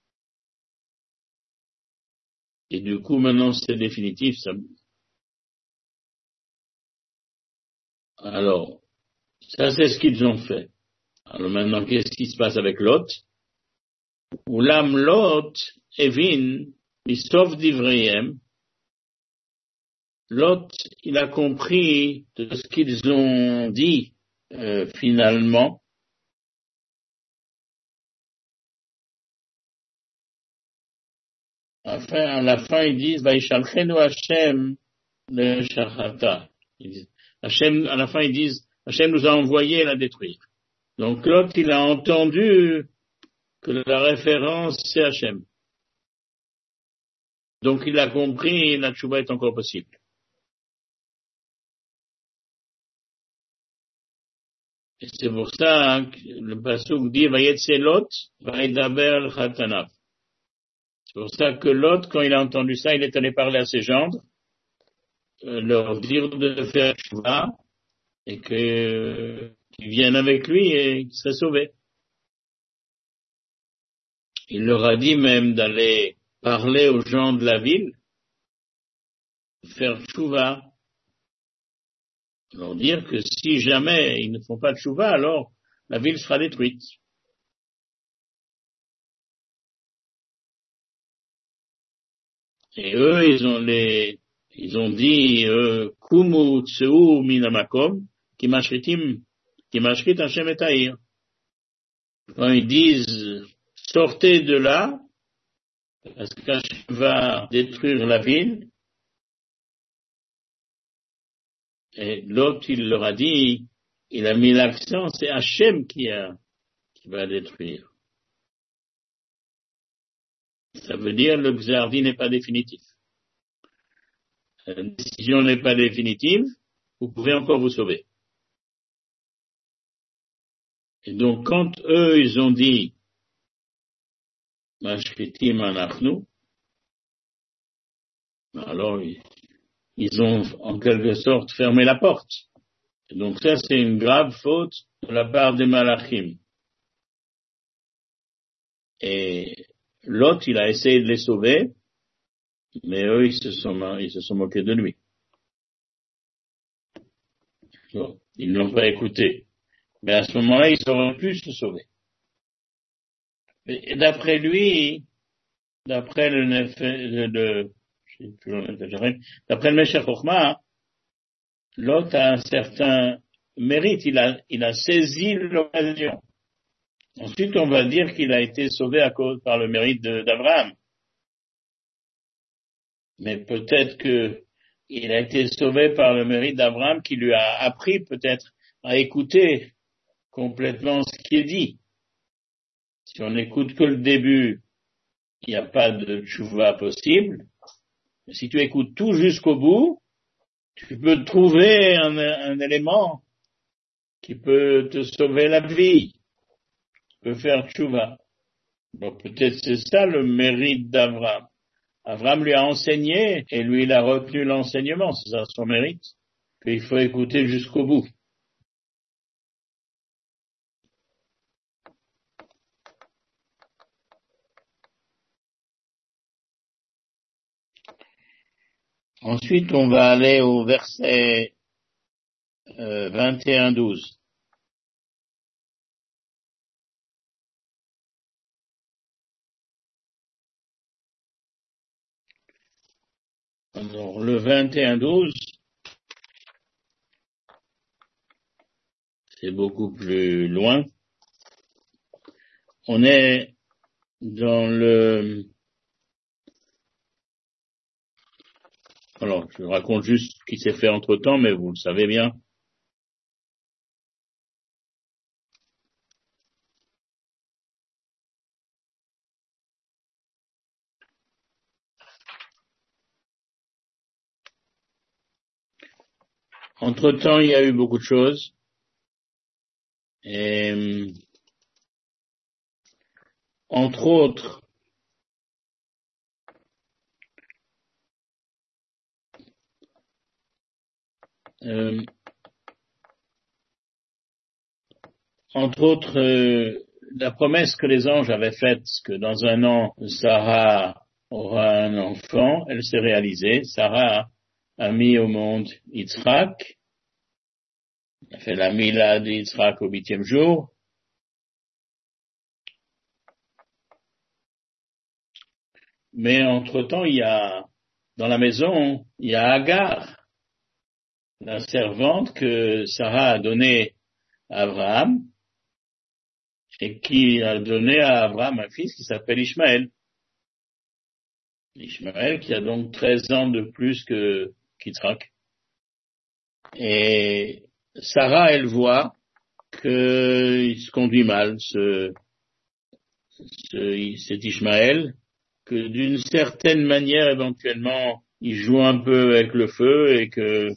[SPEAKER 1] Et du coup maintenant c'est définitif. Alors Ça, c'est ce qu'ils ont fait. Alors maintenant, qu'est-ce qui se passe avec Lot? Oulam Lot, Evin, Misov Divrayem. Lot, il a compris de ce qu'ils ont dit, finalement. Enfin, à la fin, ils disent, Vaishalchenu Hashem le Shachata. Hashem, à la fin, ils disent, Hashem nous a envoyé la détruire. Donc, Lot, il a entendu que la référence, c'est Hashem. Donc, il a compris, la tchouba est encore possible. Et c'est pour ça que le pasuk dit, Vayetse Lot, Vayedaber al-Khatanav. C'est pour ça que Lot, quand il a entendu ça, il est allé parler à ses gendres, leur dire de faire tchouba, et qu'ils viennent avec lui et qu'ils seraient sauvés. Il leur a dit même d'aller parler aux gens de la ville, faire tchouva, leur dire que si jamais ils ne font pas tchouva, alors la ville sera détruite. Et eux, ils ont dit, Kumu tseu minamakom, ki mashrit Hashem et Haïr. Quand ils disent, sortez de là, parce qu'Hachem va détruire la ville, et l'autre, il leur a dit, il a mis l'accent, c'est Hachem qui va détruire. Ça veut dire le Gzardi n'est pas définitif. La décision n'est pas définitive, vous pouvez encore vous sauver. Et donc, quand eux, ils ont dit, Mashritim anachnu, alors ils ont en quelque sorte fermé la porte. Et donc ça, c'est une grave faute de la part des Malachim. Et Lot, il a essayé de les sauver, mais eux, ils se sont moqués de lui. Bon, ils ne l'ont pas écouté. Mais à ce moment-là, ils auraient pu se sauver. Et d'après lui, d'après le Meshech Chochma, Lot a un certain mérite, il a saisi l'occasion. Ensuite, on va dire qu'il a été sauvé par le mérite d'Abraham. Mais peut-être qu'il a été sauvé par le mérite d'Abraham qui lui a appris peut-être à écouter complètement ce qui est dit. Si on n'écoute que le début, il n'y a pas de tchouva possible. Mais si tu écoutes tout jusqu'au bout, tu peux trouver un élément qui peut te sauver la vie, qui peut faire tchouva. Bon, peut-être c'est ça le mérite d'Abraham. Abraham lui a enseigné et lui il a retenu l'enseignement, c'est ça son mérite, qu'il faut écouter jusqu'au bout. Ensuite, on va aller au verset 21-12. Alors, le 21-12, c'est beaucoup plus loin. On est dans le... Alors, je raconte juste ce qui s'est fait entre-temps, mais vous le savez bien. Entre-temps, il y a eu beaucoup de choses. Et, entre autres, la promesse que les anges avaient faite que dans un an, Sarah aura un enfant, elle s'est réalisée. Sarah a mis au monde Yitzhak, Il a fait la Mila d'Yitzhak au 8e jour. Mais entre-temps, dans la maison, il y a Agar, la servante que Sarah a donnée à Abraham, et qui a donné à Abraham un fils qui s'appelle Ishmaël. Ishmaël qui a donc 13 ans de plus que Yitzhak. Et Sarah, elle voit qu'il se conduit mal, cet Ishmaël, que d'une certaine manière, éventuellement, il joue un peu avec le feu et que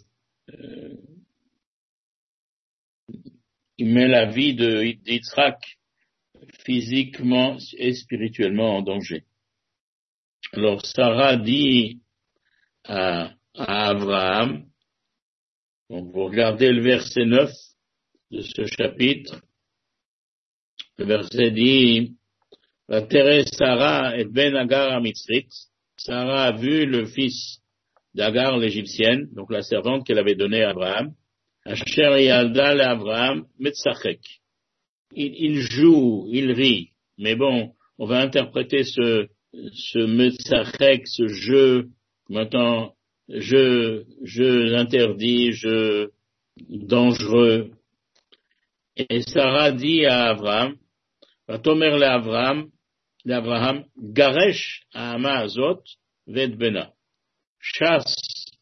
[SPEAKER 1] il met la vie d'Yitzhak physiquement et spirituellement en danger. Alors Sarah dit à Abraham, donc vous regardez le verset 9 de ce chapitre, le verset dit la terre Sarah et Ben Agar Mitzrit. Sarah a vu le fils d'Agar l'égyptienne, donc la servante qu'elle avait donnée à Abraham. Asher Yalda l'Abraham Metzachek. Il joue, il rit, mais bon, on va interpréter ce Metzachek, ce jeu, maintenant, jeu interdit, jeu dangereux. Et Sarah dit à Abraham, Vatomer l'Abraham, Garesh Ha'ama Azot Vet Bena. Chasse,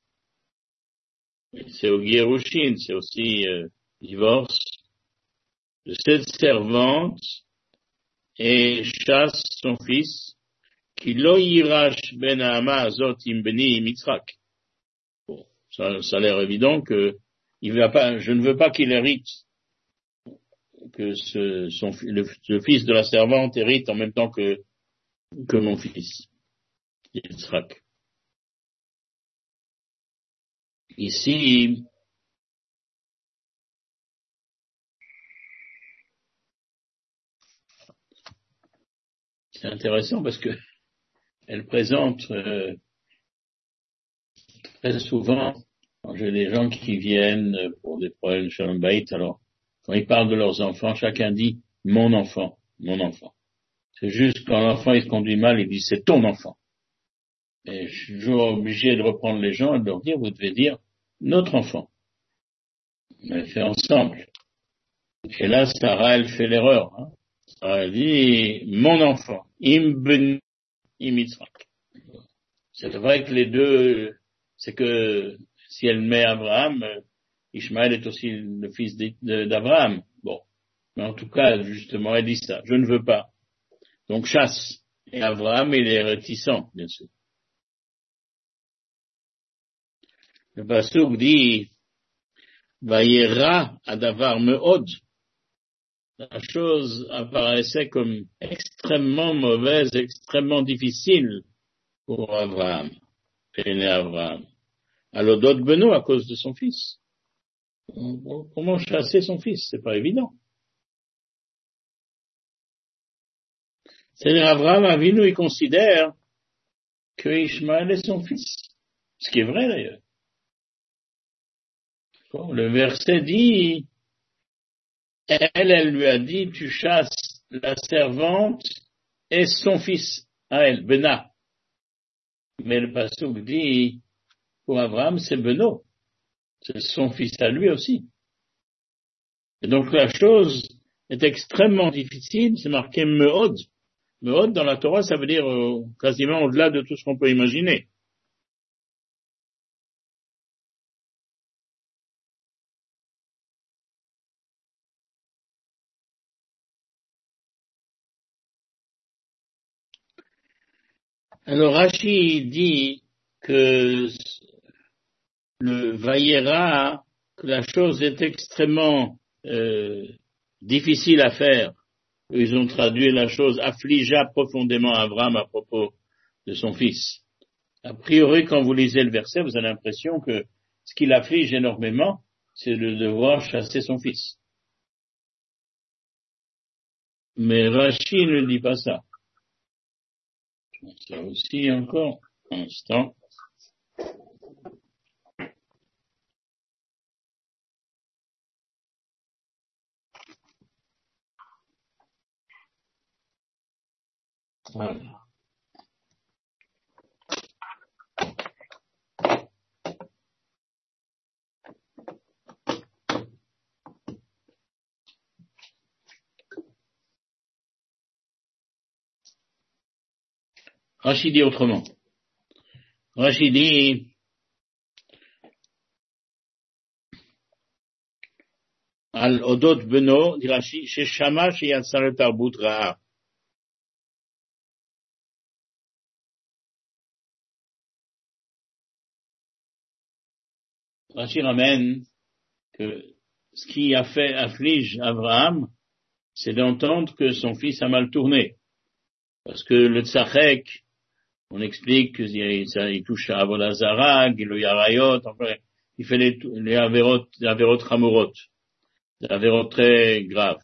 [SPEAKER 1] c'est au Gerushin, c'est aussi divorce, de cette servante et chasse son fils, qui lo yirash ben Ha'ama Azot im beni Yitzhak. Bon, ça a l'air évident que je ne veux pas qu'il hérite, que le fils de la servante hérite en même temps que mon fils, Yitzhak. Ici, c'est intéressant parce que elle présente très souvent, quand j'ai des gens qui viennent pour des problèmes de Shalom Bayit, alors quand ils parlent de leurs enfants, chacun dit mon enfant, mon enfant. C'est juste quand l'enfant il se conduit mal, il dit c'est ton enfant. Et je suis toujours obligé de reprendre les gens et de leur dire, vous devez dire notre enfant. On le fait ensemble. Et là, Sarah, elle fait l'erreur. Hein. Sarah, elle dit mon enfant, im ben im Yitzhak. C'est vrai que les deux, c'est que si elle met Abraham, Ishmaël est aussi le fils d'Abraham. Bon. Mais en tout cas, justement, elle dit ça. Je ne veux pas. Donc chasse. Et Abraham, il est réticent, bien sûr. Le pasuk dit, Vayera adavar meod. La chose apparaissait comme extrêmement mauvaise, extrêmement difficile pour Abraham. Péné Abraham. À l'odot Beno à cause de son fils. Comment chasser son fils? C'est pas évident. C'est-à-dire, Abraham Avinu, il considère que Ishmaël est son fils. Ce qui est vrai, d'ailleurs. Le verset dit, elle lui a dit, tu chasses la servante et son fils à elle, Bena. Mais le pasuk dit, pour Abraham, c'est Beno. C'est son fils à lui aussi. Et donc la chose est extrêmement difficile, c'est marqué Meod. Meod dans la Torah, ça veut dire quasiment au-delà de tout ce qu'on peut imaginer. Alors Rashi dit que le Vayera, que la chose est extrêmement difficile à faire. Ils ont traduit la chose affligea profondément Abraham à propos de son fils. A priori, quand vous lisez le verset, vous avez l'impression que ce qui l'afflige énormément, c'est de devoir chasser son fils. Mais Rashi ne dit pas ça. Ça aussi encore, un instant. Voilà. Rashi dit autrement. Rashi dit Al Odot Beno, dit Rashi, chez Shama, chez Yatsar Tarbut Ra'a. Rashi ramène que ce qui afflige Abraham, c'est d'entendre que son fils a mal tourné. Parce que le Tzachek, on explique qu'il touche à Avodazara, Gilo Yarayot, enfin, il fait les Averot Hamurot, des Averot très graves.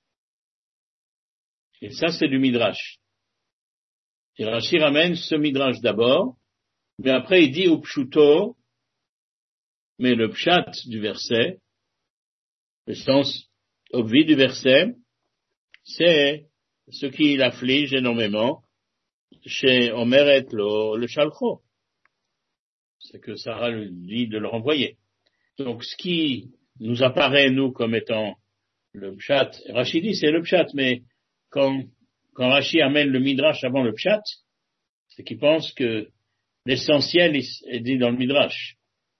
[SPEAKER 1] Et ça, c'est du Midrash. Et Rashi ramène ce Midrash d'abord, mais après il dit au Pshuto, mais le Pshat du verset, le sens obvi du verset, c'est ce qui l'afflige énormément chez Omeret le Shalcho. C'est que Sarah lui dit de le renvoyer. Donc ce qui nous apparaît, nous, comme étant le Pshat, Rashi dit c'est le Pshat, mais quand Rashi amène le Midrash avant le Pshat, c'est qu'il pense que l'essentiel est dit dans le Midrash.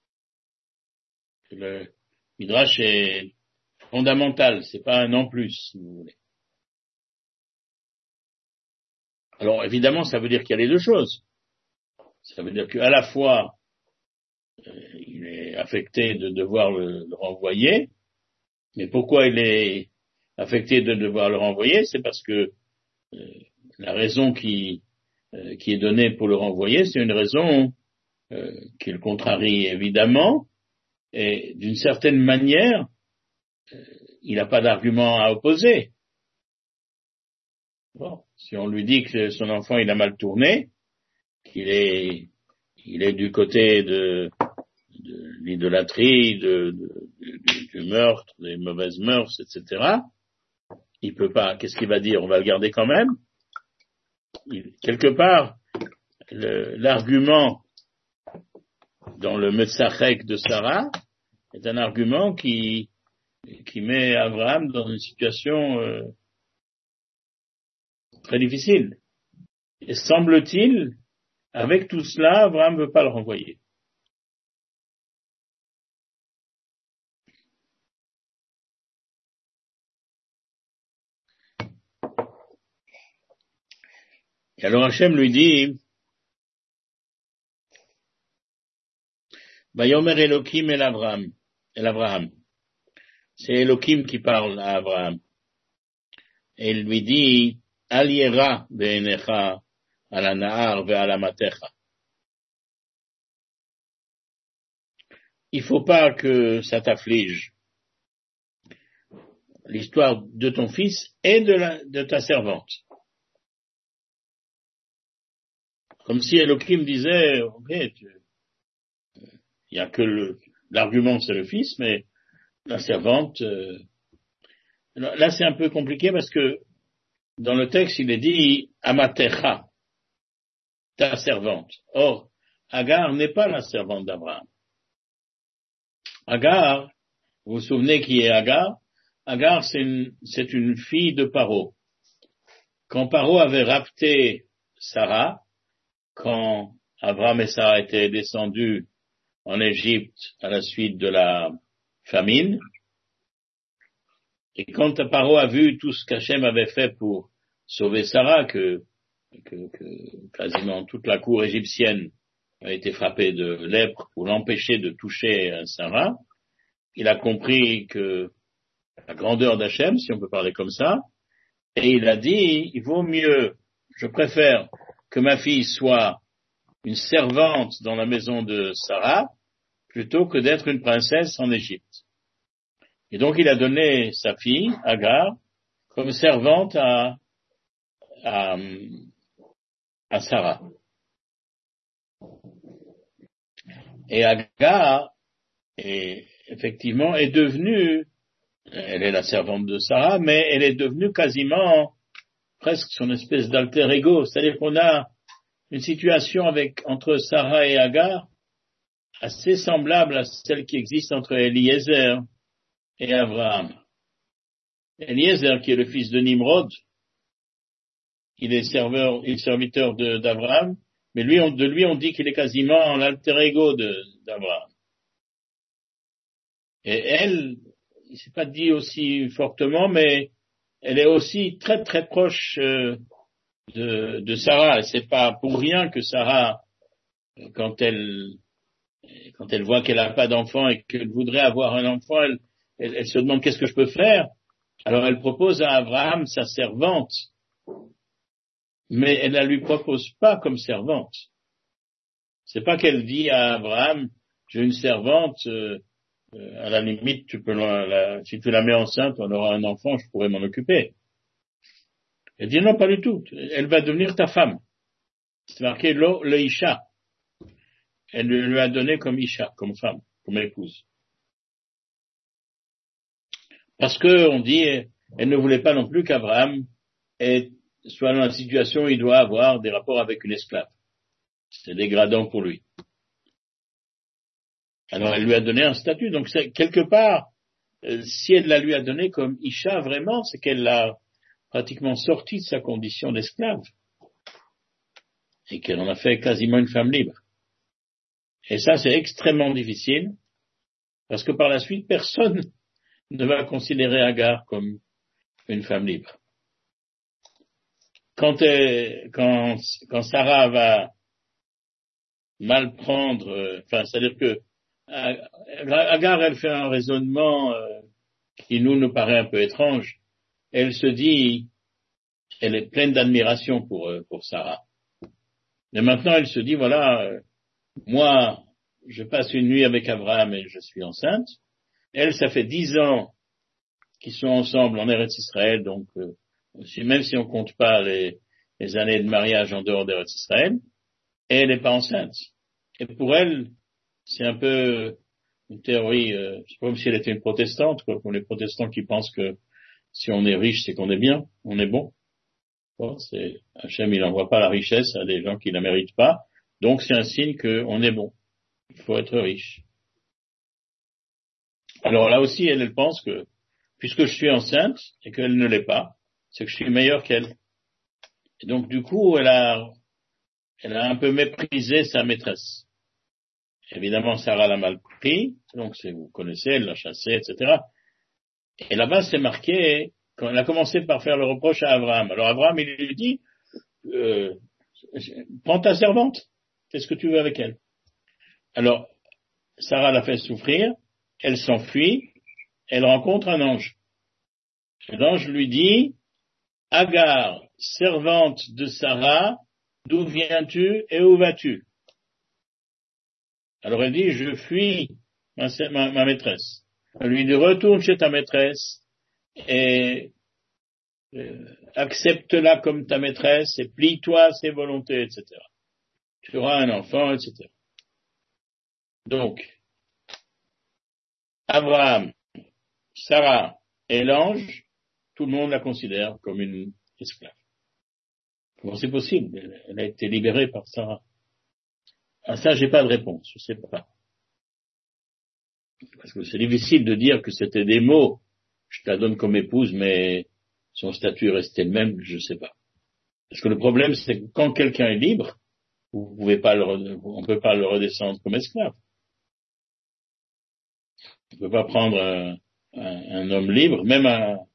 [SPEAKER 1] Le Midrash est fondamental, c'est pas un en plus, si vous voulez. Alors évidemment, ça veut dire qu'il y a les deux choses. Ça veut dire qu'à la fois, il est affecté de devoir le renvoyer, mais pourquoi il est affecté de devoir le renvoyer? C'est parce que la raison qui est donnée pour le renvoyer, c'est une raison qui le contrarie évidemment, et d'une certaine manière, il n'a pas d'argument à opposer. Bon, si on lui dit que son enfant il a mal tourné, qu'il est du côté de l'idolâtrie, du meurtre, des mauvaises mœurs, etc., il peut pas, qu'est-ce qu'il va dire? On va le garder quand même? Quelque part, l'argument dans le Metzachek de Sarah est un argument qui met Abraham dans une situation très difficile. Et semble-t-il, avec tout cela, Abraham ne veut pas le renvoyer. Et alors Hachem lui dit, Vayomer Elohim el Abraham. C'est Elohim qui parle à Abraham. Et il lui dit, Al yera be'enecha ala nahar ve'ala matecha. Il faut pas que ça t'afflige. L'histoire de ton fils et de ta servante. Comme si Elohim disait, ok, il y a que l'argument c'est le fils, mais la servante, là c'est un peu compliqué parce que dans le texte il est dit Amatecha, ta servante. Or, Agar n'est pas la servante d'Abraham. Agar, vous vous souvenez qui est Agar? Agar c'est une fille de Paro. Quand Paro avait rapté Sarah, quand Abraham et Sarah étaient descendus en Égypte à la suite de la famine, et quand Paro a vu tout ce qu'Hachem avait fait pour sauver Sarah, que quasiment toute la cour égyptienne a été frappée de lèpre pour l'empêcher de toucher Sarah, il a compris que la grandeur d'Hachem, si on peut parler comme ça, et il a dit, il vaut mieux, je préfère que ma fille soit une servante dans la maison de Sarah, plutôt que d'être une princesse en Égypte. Et donc il a donné sa fille, Agar, comme servante à Sarah. Et Agar, effectivement, est devenue, elle est la servante de Sarah, mais elle est devenue quasiment presque son espèce d'alter ego, c'est-à-dire qu'on a une situation entre Sarah et Agar assez semblable à celle qui existe entre Eliezer et Abraham. Eliezer, qui est le fils de Nimrod, il est serviteur d'Abraham, mais de lui on dit qu'il est quasiment l'alter ego d'Abraham. Et elle, il s'est pas dit aussi fortement, mais elle est aussi très très proche de Sarah. Et c'est pas pour rien que Sarah, quand elle voit qu'elle n'a pas d'enfant et qu'elle voudrait avoir un enfant, elle se demande qu'est-ce que je peux faire. Alors elle propose à Abraham sa servante, mais elle ne la lui propose pas comme servante. C'est pas qu'elle dit à Abraham, j'ai une servante, à la limite, si tu la mets enceinte, on aura un enfant, je pourrais m'en occuper. Elle dit non, pas du tout. Elle va devenir ta femme. C'est marqué le Isha. Elle lui a donné comme Isha, comme femme, comme épouse. Parce que on dit, elle ne voulait pas non plus qu'Abraham soit dans la situation où il doit avoir des rapports avec une esclave. C'est dégradant pour lui. Alors elle lui a donné un statut. Donc quelque part, si elle la lui a donné comme Isha vraiment, c'est qu'elle l'a pratiquement sorti de sa condition d'esclave et qu'elle en a fait quasiment une femme libre. Et ça, c'est extrêmement difficile parce que par la suite, personne ne va considérer Agar comme une femme libre. Quand Sarah va mal prendre, c'est-à-dire que Agar, elle fait un raisonnement qui nous paraît un peu étrange. Elle se dit, elle est pleine d'admiration pour Sarah. Mais maintenant, elle se dit, voilà, moi, je passe une nuit avec Abraham et je suis enceinte. Elle, ça fait 10 ans qu'ils sont ensemble en Eretz Israël, donc même si on compte pas les années de mariage en dehors d'Eretz Israël, et elle n'est pas enceinte. Et pour elle, c'est un peu une théorie, c'est comme si elle était une protestante, quoi, comme les protestants qui pensent que si on est riche, c'est qu'on est bien, on est bon. Bon, Hachem, il n'envoie pas la richesse à des gens qui la méritent pas, donc c'est un signe qu'on est bon. Il faut être riche. Alors là aussi, elle pense que, puisque je suis enceinte et qu'elle ne l'est pas, c'est que je suis meilleur qu'elle. Et donc du coup, elle a un peu méprisé sa maîtresse. Évidemment, Sarah l'a mal pris, donc vous connaissez, elle l'a chassée, etc. Et là-bas, c'est marqué, quand elle a commencé par faire le reproche à Abraham. Alors Abraham, il lui dit, prends ta servante, fais ce que tu veux avec elle. Alors, Sarah l'a fait souffrir, elle s'enfuit, elle rencontre un ange. Et l'ange lui dit, Agar, servante de Sarah, d'où viens-tu et où vas-tu? Alors elle dit, je fuis ma maîtresse. Elle lui dit, retourne chez ta maîtresse et accepte-la comme ta maîtresse et plie-toi à ses volontés, etc. Tu auras un enfant, etc. Donc, Abraham, Sarah et l'ange, tout le monde la considère comme une esclave. Comment c'est possible? Elle a été libérée par Sarah. À ça, j'ai pas de réponse, je sais pas. Parce que c'est difficile de dire que c'était des mots. Je te la donne comme épouse, mais son statut est resté le même, je sais pas. Parce que le problème, c'est que quand quelqu'un est libre, on peut pas le redescendre comme esclave. On peut pas prendre un homme libre, même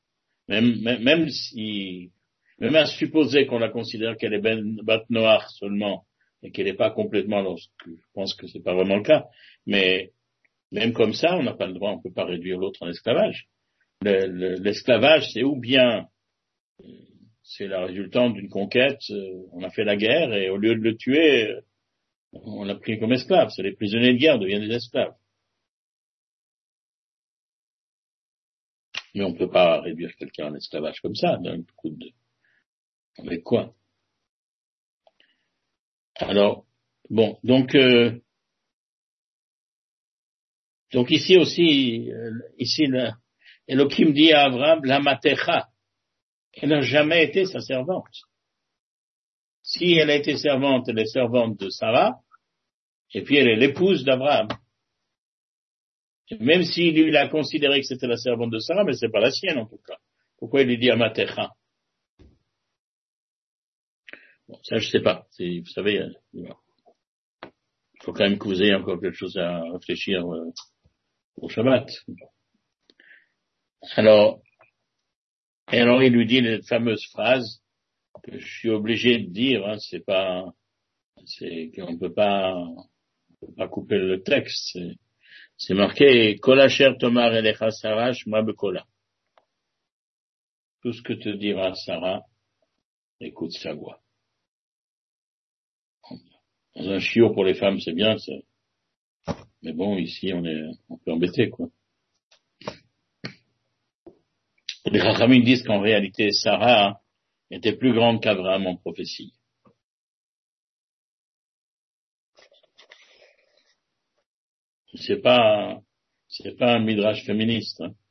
[SPEAKER 1] à supposer qu'on la considère qu'elle est bat noire seulement, et qu'elle n'est pas complètement, je pense que c'est pas vraiment le cas, mais même comme ça, on n'a pas le droit, on peut pas réduire l'autre en esclavage. L'esclavage, c'est ou bien c'est la résultante d'une conquête, on a fait la guerre et au lieu de le tuer, on l'a pris comme esclave. C'est les prisonniers de guerre deviennent des esclaves. Mais on ne peut pas réduire quelqu'un en esclavage comme ça, d'un coup de... Avec quoi? Alors, bon, donc ici aussi, Elohim dit à Abraham, la matecha. Elle n'a jamais été sa servante. Si elle a été servante, elle est servante de Sarah, et puis elle est l'épouse d'Abraham. Même si lui, il a considéré que c'était la servante de Sarah, mais c'est pas la sienne, en tout cas. Pourquoi il lui dit Amatecha? Bon, ça, je sais pas. Vous savez, il faut quand même que vous ayez encore quelque chose à réfléchir au Shabbat. Alors, il lui dit cette fameuse phrase que je suis obligé de dire, hein, c'est qu'on peut pas couper le texte. C'est marqué, Kol asher tomar elecha Sarah, shma bekola. Tout ce que te dira Sarah, écoute sa voix. Dans un chiot pour les femmes, c'est bien, mais bon, ici, on est un peu embêté, quoi. Les Chachamim disent qu'en réalité, Sarah était plus grande qu'Abraham en prophétie. C'est pas un midrash féministe, hein.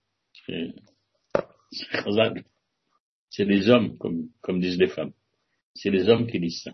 [SPEAKER 1] C'est les hommes, comme disent les femmes. C'est les hommes qui disent ça.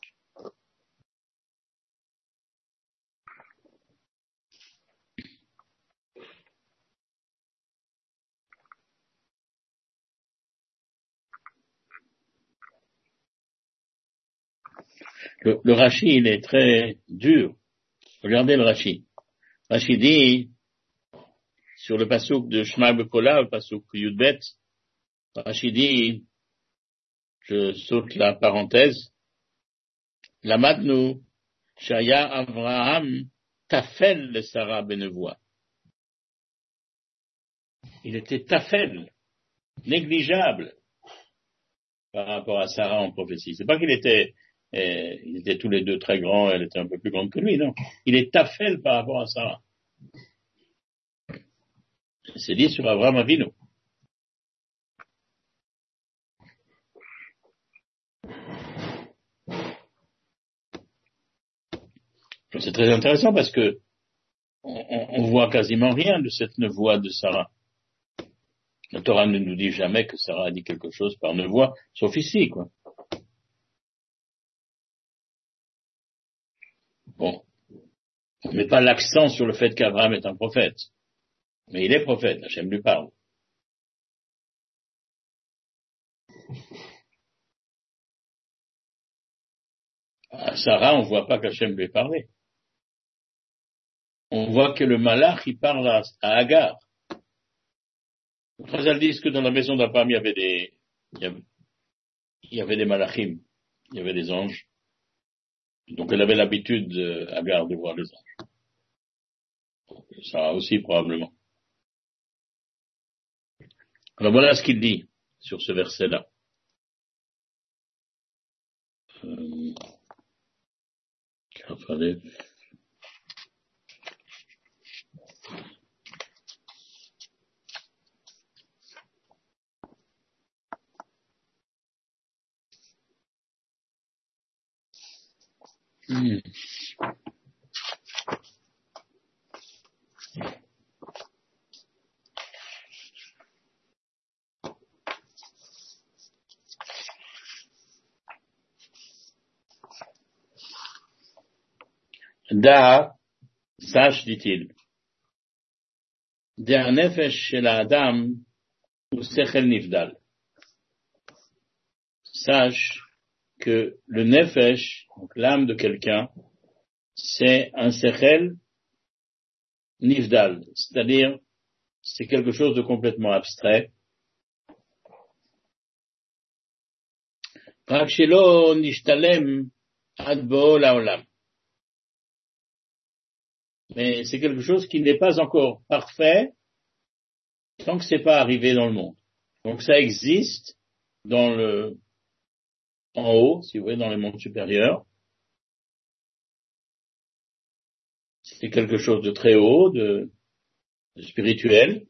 [SPEAKER 1] Le Rashi, il est très dur. Regardez le Rashi. Rashi dit, sur le passouk de Shema Bekola, le passouk Yudbet, Rashi dit, je saute la parenthèse, Lamadnu, Shaya Avraham, Tafel le Sarah Benevoa. Il était Tafel, négligeable, par rapport à Sarah en prophétie. C'est pas qu'ils étaient tous les deux très grands, elle était un peu plus grande que lui, non. Il est Tafel par rapport à Sarah. C'est dit sur Abraham Avinu. C'est très intéressant parce que on voit quasiment rien de cette nevoie de Sarah. La Torah ne nous dit jamais que Sarah a dit quelque chose par nevoie, sauf ici, quoi. Bon. On ne met pas l'accent sur le fait qu'Abraham est un prophète. Mais il est prophète, Hachem lui parle. À Sarah, on ne voit pas qu'Hachem lui ait parlé. On voit que le malach, il parle à Agar. Les Chazal disent que dans la maison d'Abraham, il y avait des malachim, il y avait des anges. Donc elle avait l'habitude, Agar, de voir les anges. Donc, Sarah aussi, probablement. Alors voilà ce qu'il dit sur ce verset-là. Da, sache, dit-il, der nefesh shel Adam ou sechel nifdal. Sache que le nefesh, donc l'âme de quelqu'un, c'est un sechel nifdal, c'est-à-dire c'est quelque chose de complètement abstrait. Rak shelo nishtalem ad bo laolam. Mais c'est quelque chose qui n'est pas encore parfait tant que c'est pas arrivé dans le monde. Donc ça existe en haut, si vous voulez, dans les mondes supérieurs. C'est quelque chose de très haut, de spirituel.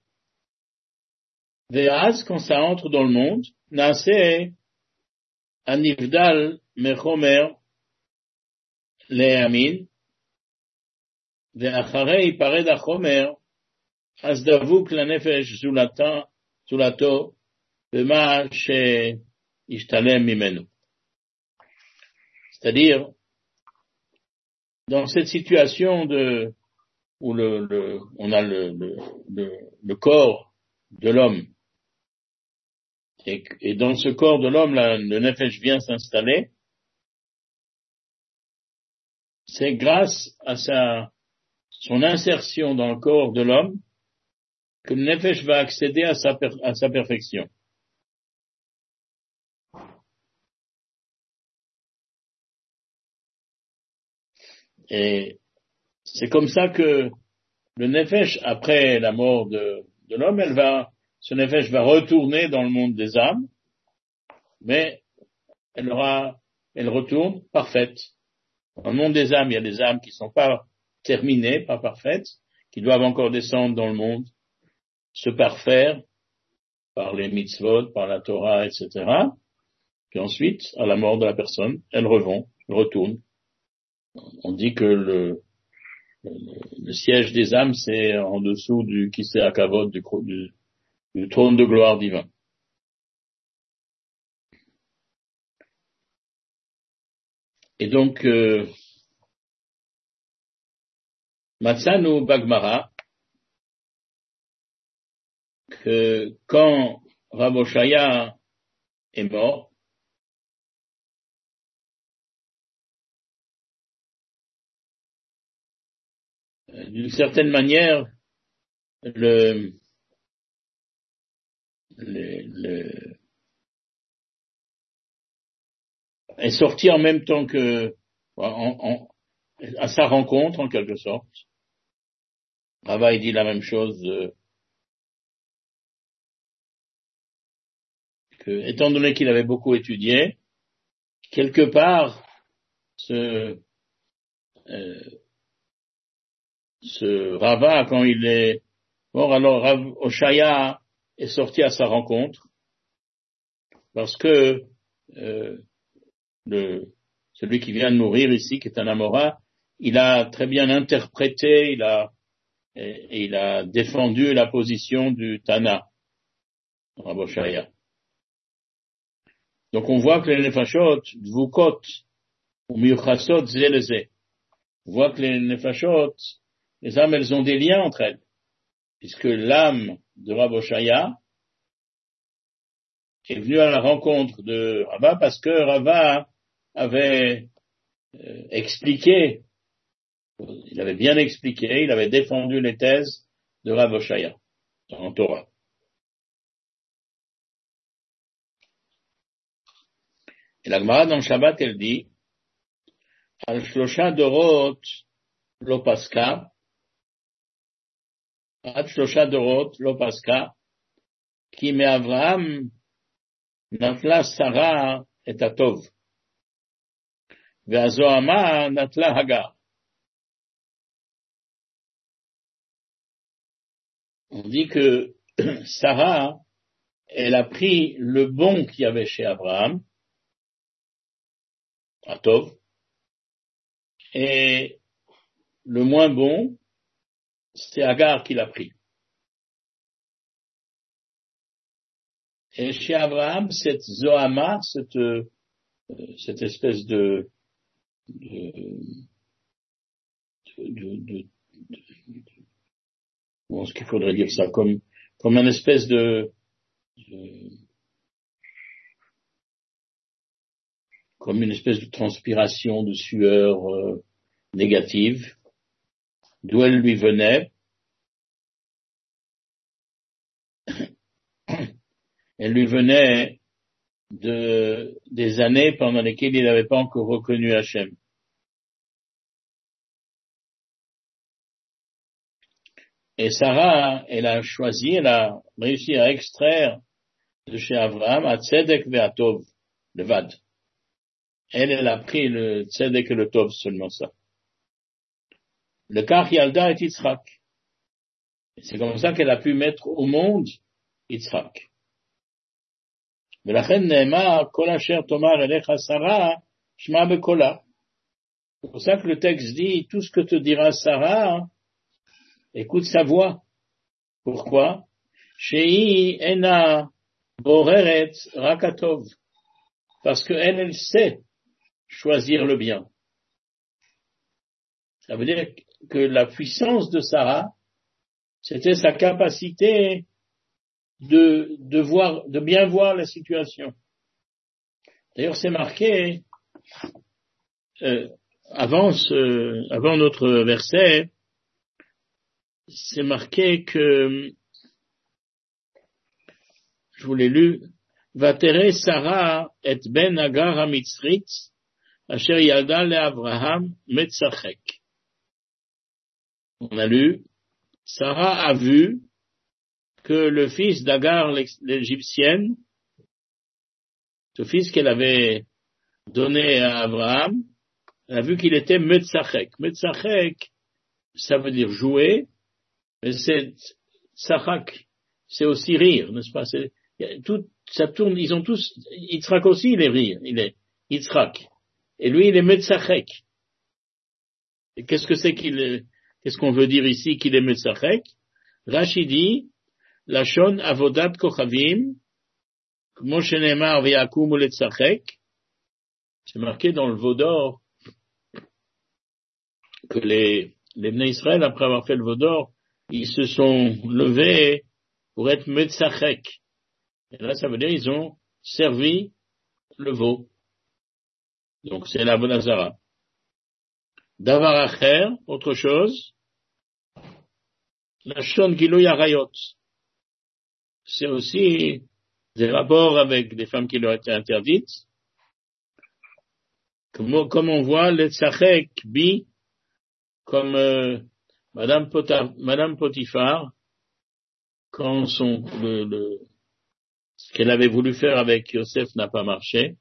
[SPEAKER 1] Ve'az, quand ça entre dans le monde, nase anivdal mechomer le'amin, ve'acharei pared achomer, אז דבוק לנפש זולתו bema sheishtalem mimenu. C'est-à-dire, dans cette situation où on a le corps de l'homme, et dans ce corps de l'homme, là, le nefesh vient s'installer, c'est grâce à son insertion dans le corps de l'homme que le nefesh va accéder à sa perfection. Et c'est comme ça que le nefesh, après la mort de l'homme, ce nefesh va retourner dans le monde des âmes, mais elle retourne parfaite. Dans le monde des âmes, il y a des âmes qui sont pas terminées, pas parfaites, qui doivent encore descendre dans le monde, se parfaire par les mitzvot, par la Torah, etc. Puis ensuite, à la mort de la personne, elles retournent. On dit que le siège des âmes, c'est en dessous du Kisei HaKavod, du trône de gloire divin. Et donc, Matsanu Bagmara, que quand Rav Oshaya est mort, d'une certaine manière, est sorti en même temps que, à sa rencontre, en quelque sorte. Rava, il dit la même chose, étant donné qu'il avait beaucoup étudié, quelque part, ce Rava, quand il est mort, alors Rav Oshaya est sorti à sa rencontre, parce que celui qui vient de mourir ici, qui est un Amora, il a très bien interprété, il a défendu la position du Tana, Rav Oshaya. Donc on voit que les nefashot, dvukot, ou miyuchasot zeleze, on voit que les nefashot, les âmes, elles ont des liens entre elles, puisque l'âme de Rav Oshaya est venue à la rencontre de Rava parce que Rava avait expliqué, il avait bien expliqué, il avait défendu les thèses de Rav Oshaya en Torah. Et la Gemara dans le Shabbat, elle dit, Al Shlosha Dorot Lo Paska, Ad Shlosha Dorot Lo Paska, Ki me Avraham Natla Sarah et Atov, Ve'azohama Natla Hagar. On dit que Sarah, elle a pris le bon qu'il y avait chez Abraham, Atov, et le moins bon, c'est Hagar qui l'a pris. Et chez Abraham, cette Zohama, cette espèce bon, ce qu'il faudrait dire ça, comme une espèce comme une espèce de transpiration, de sueur négative, d'où elle lui venait. Elle lui venait des années pendant lesquelles il n'avait pas encore reconnu Hachem. Et Sarah, elle a réussi à extraire de chez Abraham à Tzedek ve'atov, le Vad. Elle a pris le Tzedek et le Tov, seulement ça. Le Kach Yalda est Yitzhak. C'est comme ça qu'elle a pu mettre au monde Yitzhak. ולכן נאמר, כל אשר תאמר אליך שרה, שמע בקולה. C'est pour ça que le texte dit, tout ce que te dira Sarah, écoute sa voix. Pourquoi? Shei ena Boreret Rakatov, parce qu'elle sait choisir le bien. Ça veut dire que la puissance de Sarah, c'était sa capacité de bien voir la situation. D'ailleurs, c'est marqué, avant notre verset, c'est marqué que, je vous l'ai lu, Vatere Sarah et ben Agar ha-Mitzrit, asher yalda le-Avraham metzachek. On a lu, Sarah a vu que le fils d'Agar, l'égyptienne, ce fils qu'elle avait donné à Abraham, elle a vu qu'il était metzachek. Metzachek, ça veut dire jouer, mais c'est tzachak, c'est aussi rire, n'est-ce pas? Ça tourne, ils ont tous, Yitzhak aussi, il est rire, il est Yitzhak. Et lui, il est metzachek. Et qu'est-ce qu'on veut dire ici qu'il est metzachek? Rashi dit, Lashon avodat kochavim, kmo shenemar v'yakum uletzachek. C'est marqué dans le veau d'or que les Bnei Israël, après avoir fait le veau d'or, ils se sont levés pour être metzachek. Et là, ça veut dire ils ont servi le veau. Donc, c'est la Bonazara. Davar acher, autre chose, la shon gilui arayot. C'est aussi des rapports avec des femmes qui leur étaient interdites. Comme on voit, le tzachek bi, comme Madame Potiphar, quand ce qu'elle avait voulu faire avec Yosef n'a pas marché,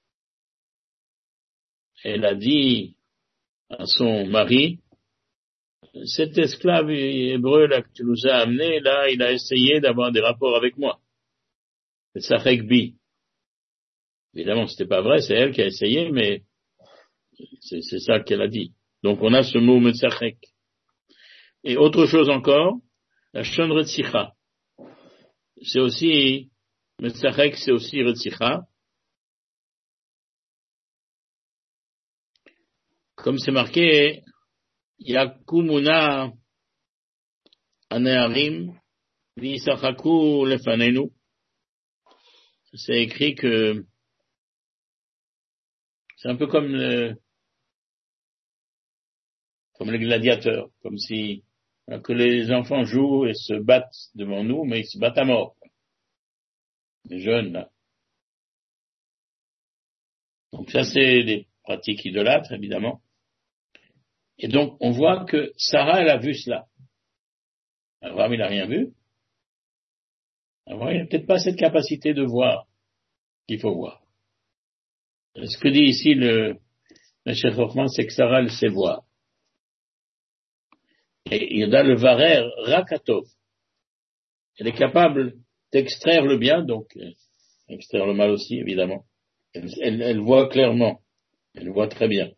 [SPEAKER 1] elle a dit à son mari, cet esclave hébreu là que tu nous as amené, là, il a essayé d'avoir des rapports avec moi. Le tzachek bi. Évidemment, c'était pas vrai, c'est elle qui a essayé, mais c'est ça qu'elle a dit. Donc, on a ce mot metzachek. Et autre chose encore, la shon retzicha. C'est aussi, metzachek, c'est aussi retzicha. Comme c'est marqué, Yakumuna aneharim v'isachaku lefanenu. C'est écrit que c'est un peu comme les gladiateurs, comme si que les enfants jouent et se battent devant nous, mais ils se battent à mort. Les jeunes, là. Donc ça, c'est des pratiques idolâtres, évidemment. Et donc, on voit que Sarah, elle a vu cela. Abraham, il n'a rien vu. Abraham, il n'a peut-être pas cette capacité de voir qu'il faut voir. Ce que dit ici le chef Hoffman, c'est que Sarah, elle sait voir. Et il y a le varer rakatov. Elle est capable d'extraire le bien, donc extraire le mal aussi, évidemment. Elle voit clairement. Elle voit très bien.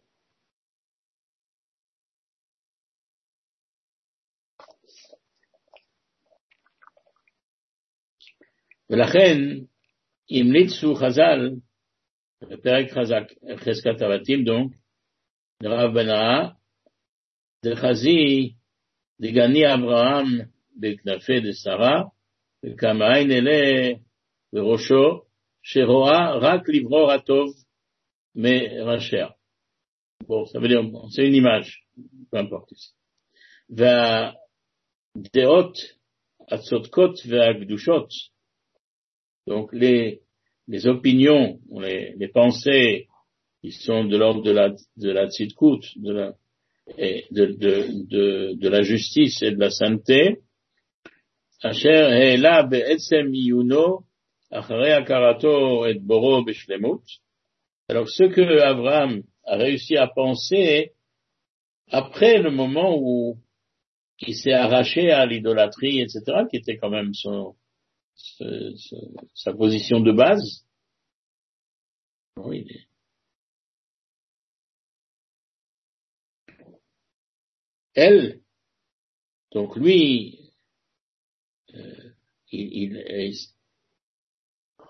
[SPEAKER 1] ולכן, המליצו חז"ל, בפרק חזקת הבתים, donc, לרב בנאה, דחזי, דגני אברהם בכנפי דשרה, וכמאין אלה בראשו, שרואה רק לברור הטוב מראשיה. Bon, ça veut dire, c'est une image, peu importe ici. והדעות הצודקות והקדושות, donc les opinions, les pensées qui sont de l'ordre de la tzidkut, de la justice et de la sainteté, asher he'ela be'etzem iyuno acharei akarato et boro b'shlemut. Alors ce que Abraham a réussi à penser après le moment où il s'est arraché à l'idolâtrie, etc., qui était quand même sa position de base. Oui. Elle, donc lui,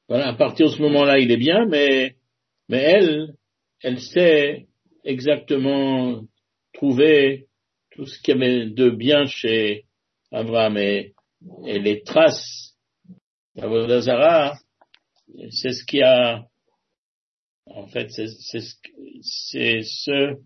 [SPEAKER 1] Voilà, à partir de ce moment-là, il est bien, mais elle sait exactement trouver tout ce qu'il y avait de bien chez Abraham et les traces d'Avodah Zarah, c'est ce qui a, en fait, c'est ce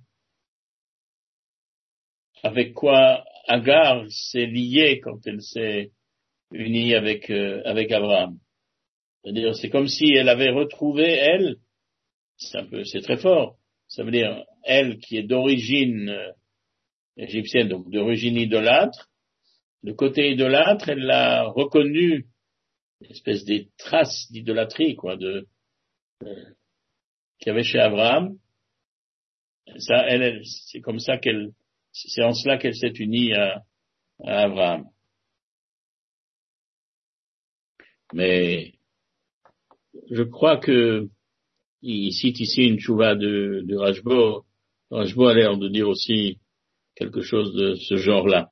[SPEAKER 1] avec quoi Agar s'est liée quand elle s'est unie avec Abraham. C'est-à-dire, c'est comme si elle avait retrouvé, elle, c'est très fort. Ça veut dire, elle qui est d'origine égyptienne, donc d'origine idolâtre, le côté idolâtre, elle l'a reconnu, une espèce des traces d'idolâtrie, quoi, qu'il y avait chez Abraham. Ça, c'est comme ça c'est en cela qu'elle s'est unie à Abraham. Mais je crois que il cite ici une tchouva de Rajbo. Rajbo a l'air de dire aussi quelque chose de ce genre-là.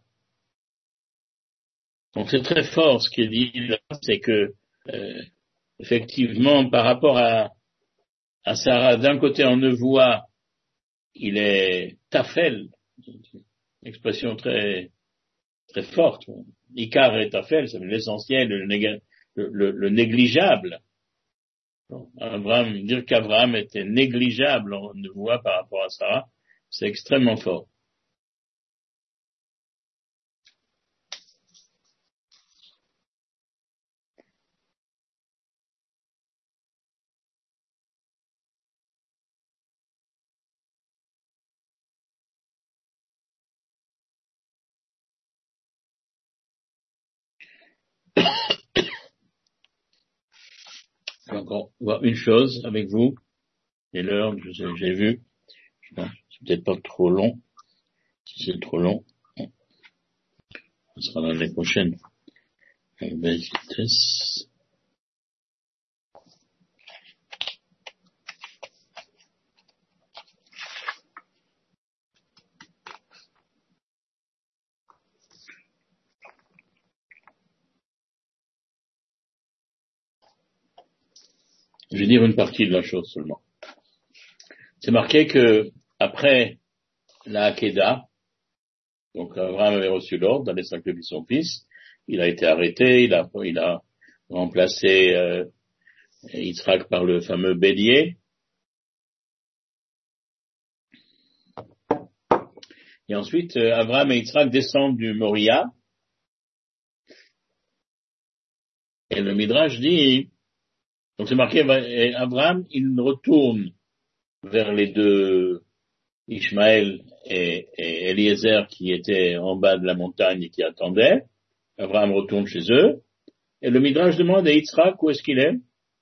[SPEAKER 1] Donc c'est très fort ce qu'il dit là, c'est que effectivement par rapport à Sarah, d'un côté en nevoie, il est tafel, une expression très très forte. Ikar et tafel, c'est l'essentiel, le négligeable. Dire qu'Abraham était négligeable en nevoie par rapport à Sarah, c'est extrêmement fort. Je vais encore voir une chose avec vous, et l'heure, j'ai vu, c'est peut-être pas trop long. Si c'est trop long, ce sera l'année prochaine. Vitesse. Je vais dire une partie de la chose seulement. C'est marqué que après la Hakeda, donc Abraham avait reçu l'ordre d'aller sacrifier son fils, il a été arrêté, il a remplacé Yitzhak par le fameux bélier. Et ensuite, Abraham et Yitzhak descendent du Moria. Et le Midrash dit, donc c'est marqué, Abraham, il retourne vers les deux, Ishmaël et Eliezer, qui étaient en bas de la montagne et qui attendaient. Abraham retourne chez eux. Et le Midrash demande à Yitzhak où est-ce qu'il est.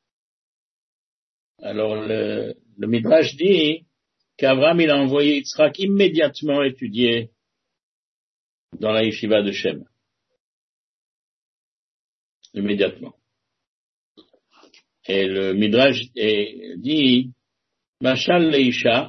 [SPEAKER 1] Alors le Midrash dit qu'Abraham, il a envoyé Yitzhak immédiatement étudier dans la yeshiva de Shem. Immédiatement. Et le Midrash dit, Mashal leisha,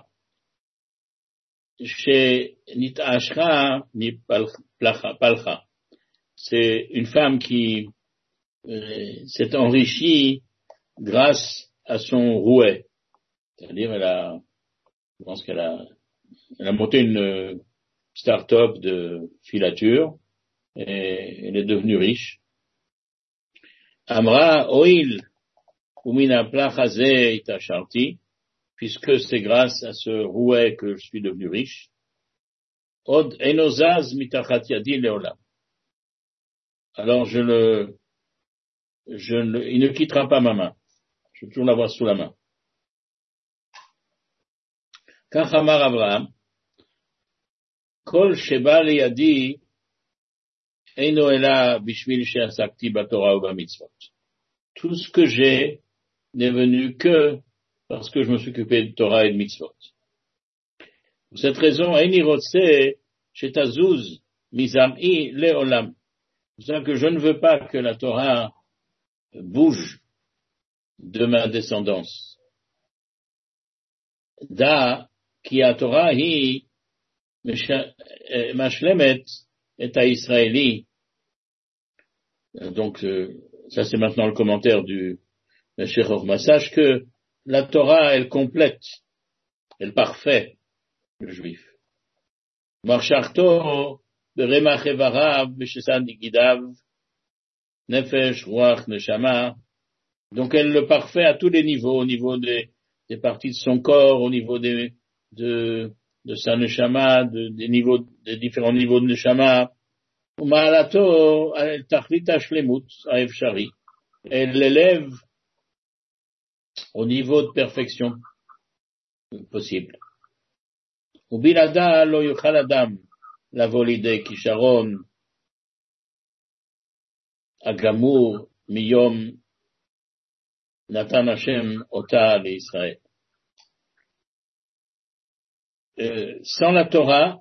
[SPEAKER 1] chez Nitashra ni palcha. C'est une femme qui s'est enrichie grâce à son rouet. C'est-à-dire, je pense qu'elle a monté une start-up de filature et elle est devenue riche. Amra oil umina plachaze itasharti, puisque c'est grâce à ce rouet que je suis devenu riche. Od enozaz mitachat yadi leolam. Alors il ne quittera pas ma main. Je vais toujours l'avoir sous la main. Kachamar Abraham, kol sheba liyadi eino ela bishvil she'asakti batorah ou bamitzvot. Tout ce que j'ai n'est venu que parce que je me suis occupé de Torah et de mitzvot. Pour cette raison, eini rotse shetazuz mizam'i leolam. C'est pour ça que je ne veux pas que la Torah bouge de ma descendance. Da ki a Torah hi mashlemet et à Israéli. Donc ça c'est maintenant le commentaire du Mais Cheikh Orma, sache que la Torah, elle complète, elle parfait le juif. Marcharto, de Remach Evarav, Beshesan Digidav, Nefesh, Ruach, Neshama. Donc elle le parfait à tous les niveaux, au niveau des parties de son corps, au niveau de sa Neshama, des différents niveaux de Neshama. Umalato, Tachlita Shlemut, Aev Shari. Elle l'élève au niveau de perfection possible. Ubilada lo yuchal adam lavo lidei kisharon הגמור מיום נתן השם אותה לישראל. Sans la Torah,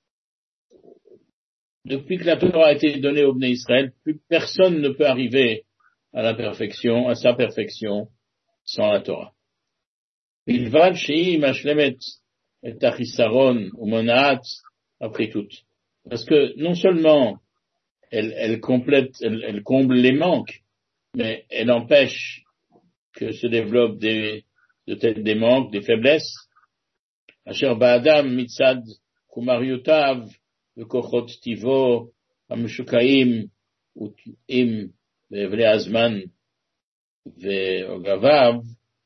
[SPEAKER 1] depuis que la Torah a été donnée au Bnei Israël, plus personne ne peut arriver à la perfection, à sa perfection, sans la Torah. בלבד שהיא משלמת את החיסרון ומונעת après tout. Parce que non seulement elle comble les manques, mais elle empêche que se développent des manques, des faiblesses. Asher ba'adam mitzad kumariotav vekochot tivo hamshukaim utim ve'evle azman ve'ogavav.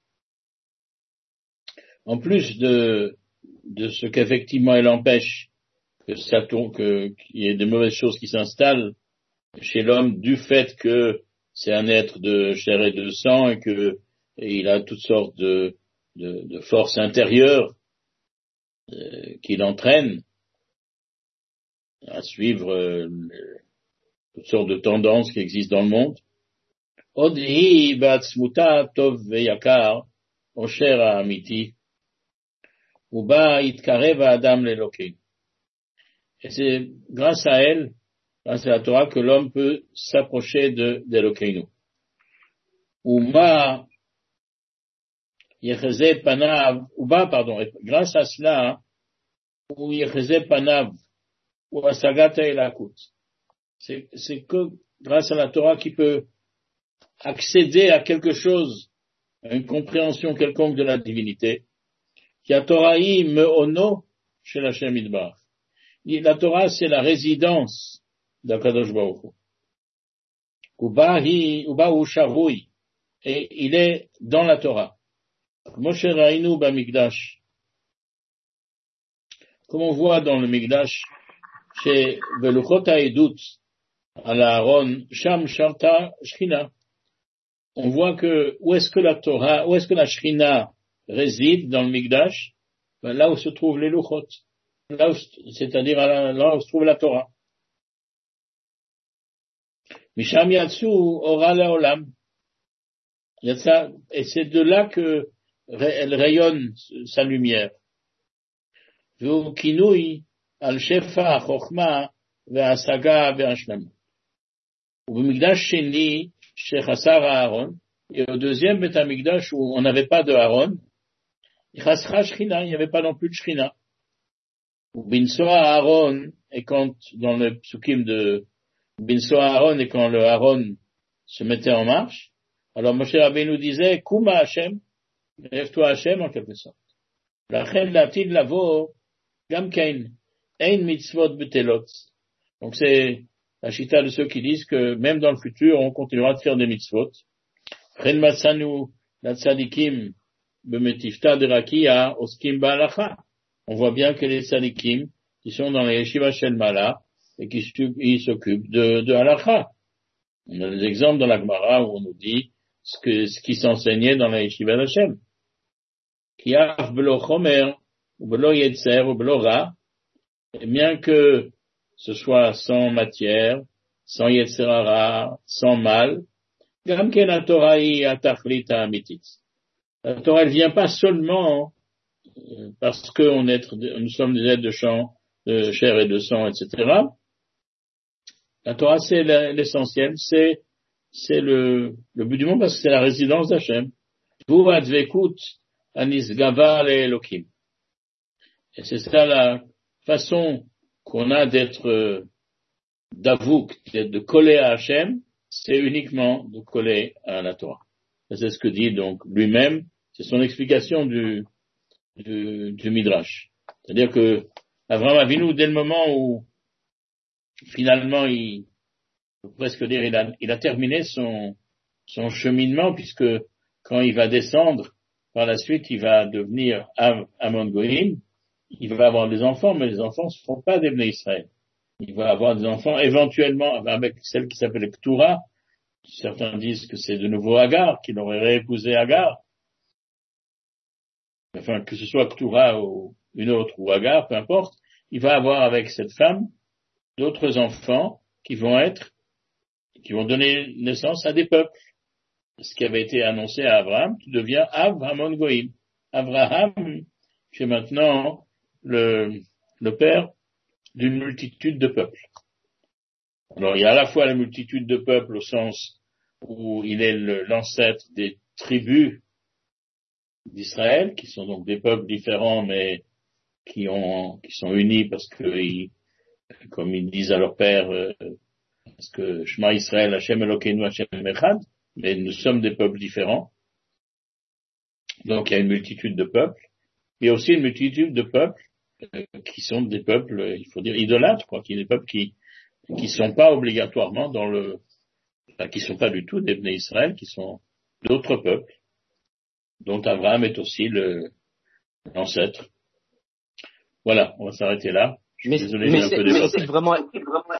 [SPEAKER 1] En plus de ce qu'effectivement elle empêche qu'il y ait de mauvaises choses qui s'installent chez l'homme du fait que c'est un être de chair et de sang et il a toutes sortes de forces intérieures qui l'entraînent à suivre toutes sortes de tendances qui existent dans le monde. Odhi ba'atzmuta tov ve'yakar osher ha'amiti uba yitkarev ha'adam le'Elokeinu. Et c'est grâce à elle, grâce à la Torah, que l'homme peut s'approcher d'Elokeinu. Grâce à cela, ou Yecheze Panav, ou Asagata Elakut. C'est que grâce à la Torah qu'il peut accéder à quelque chose, à une compréhension quelconque de la divinité. Qui a Torahi me ono chez la Shem Idbar. La Torah, c'est la résidence d'Akadosh Baruch Hu. Ubahu Shavui. Et il est dans la Torah. Moshe Rainu Bamikdash. Comme on voit dans le Mikdash, chez Veluchot Haedut, à la Aaron, Sham Shamta Shchina. On voit que où est-ce que la Shchina réside dans le Mikdash? Ben, là où se trouvent les Luchot. C'est-à-dire là où se trouve la Torah. Misham Yatsu Ora Leolam. Et c'est de là que elle rayonne sa lumière. Kinui al Shefa Chochma ve'asaga ve'ashlam. Au Mikdash Sheni Shechasar Aaron. Et au deuxième Beth Mikdash où on n'avait pas de Aaron, il n'y avait pas non plus de Shchina. Binsoa Aaron, et quand, dans le psukim de Binsoa Aaron, et quand le Aaron se mettait en marche, alors Moshe Rabbeinu disait, Kuma Hashem, lève-toi Hashem, en quelque sorte. La chen latid lavo, gam kain, ein mitzvot betelot. Donc c'est la chita de ceux qui disent que même dans le futur, on continuera de faire des mitzvot. Chen matsanu, la tzadikim, bemetifta de rakia, oskim ba'alacha. On voit bien que les tzadikim, qui sont dans les yeshivas shel Mala, et qui s'occupent de halakha. On a des exemples dans la Gemara où on nous dit ce qui s'enseignait dans la yeshiva d'Hashem. Ki af belo chomer, ou belo yetzer, ou belo ra, et bien que ce soit sans matière, sans yetzerara, sans mal, gam ken la Torah hi atachlit ha'amitit. La Torah, elle vient pas seulement parce que nous sommes des êtres de chair et de sang, etc. La Torah, c'est l'essentiel, c'est le but du monde parce que c'est la résidence d'Hachem. Vous advekut anisgava le'elokim. Et c'est ça la façon qu'on a d'être d'avouk, de coller à Hachem, c'est uniquement de coller à la Torah. C'est ce que dit donc lui-même, c'est son explication du Midrash. C'est-à-dire que Abraham Avinu, dès le moment où finalement il faut presque dire il a terminé son cheminement, puisque quand il va descendre, par la suite il va devenir Amon Goïm, il va avoir des enfants, mais les enfants ne seront pas des Bnei Israël. Il va avoir des enfants éventuellement avec celle qui s'appelle Ktura. Certains disent que c'est de nouveau Agar, qu'il aurait réépousé Agar. Enfin, que ce soit Ktura ou une autre, ou Agar, peu importe, il va avoir avec cette femme d'autres enfants qui vont donner naissance à des peuples. Ce qui avait été annoncé à Abraham, qui devient Avraham Goïm. Abraham, qui est maintenant le père d'une multitude de peuples. Alors, il y a à la fois la multitude de peuples au sens où il est l'ancêtre des tribus d'Israël, qui sont donc des peuples différents, mais qui sont unis parce que, comme ils disent à leur père, parce que Shema Israël, Hashem Elokeinu, Hashem Echad, mais nous sommes des peuples différents. Donc, il y a une multitude de peuples. Il y a aussi une multitude de peuples qui sont des peuples, il faut dire, idolâtres, quoi, qui sont des peuples qui sont pas obligatoirement qui sont pas du tout des Bnei Israël, qui sont d'autres peuples, dont Abraham est aussi l'ancêtre. Voilà, on va s'arrêter là. Je suis désolé, j'ai un peu dépassé.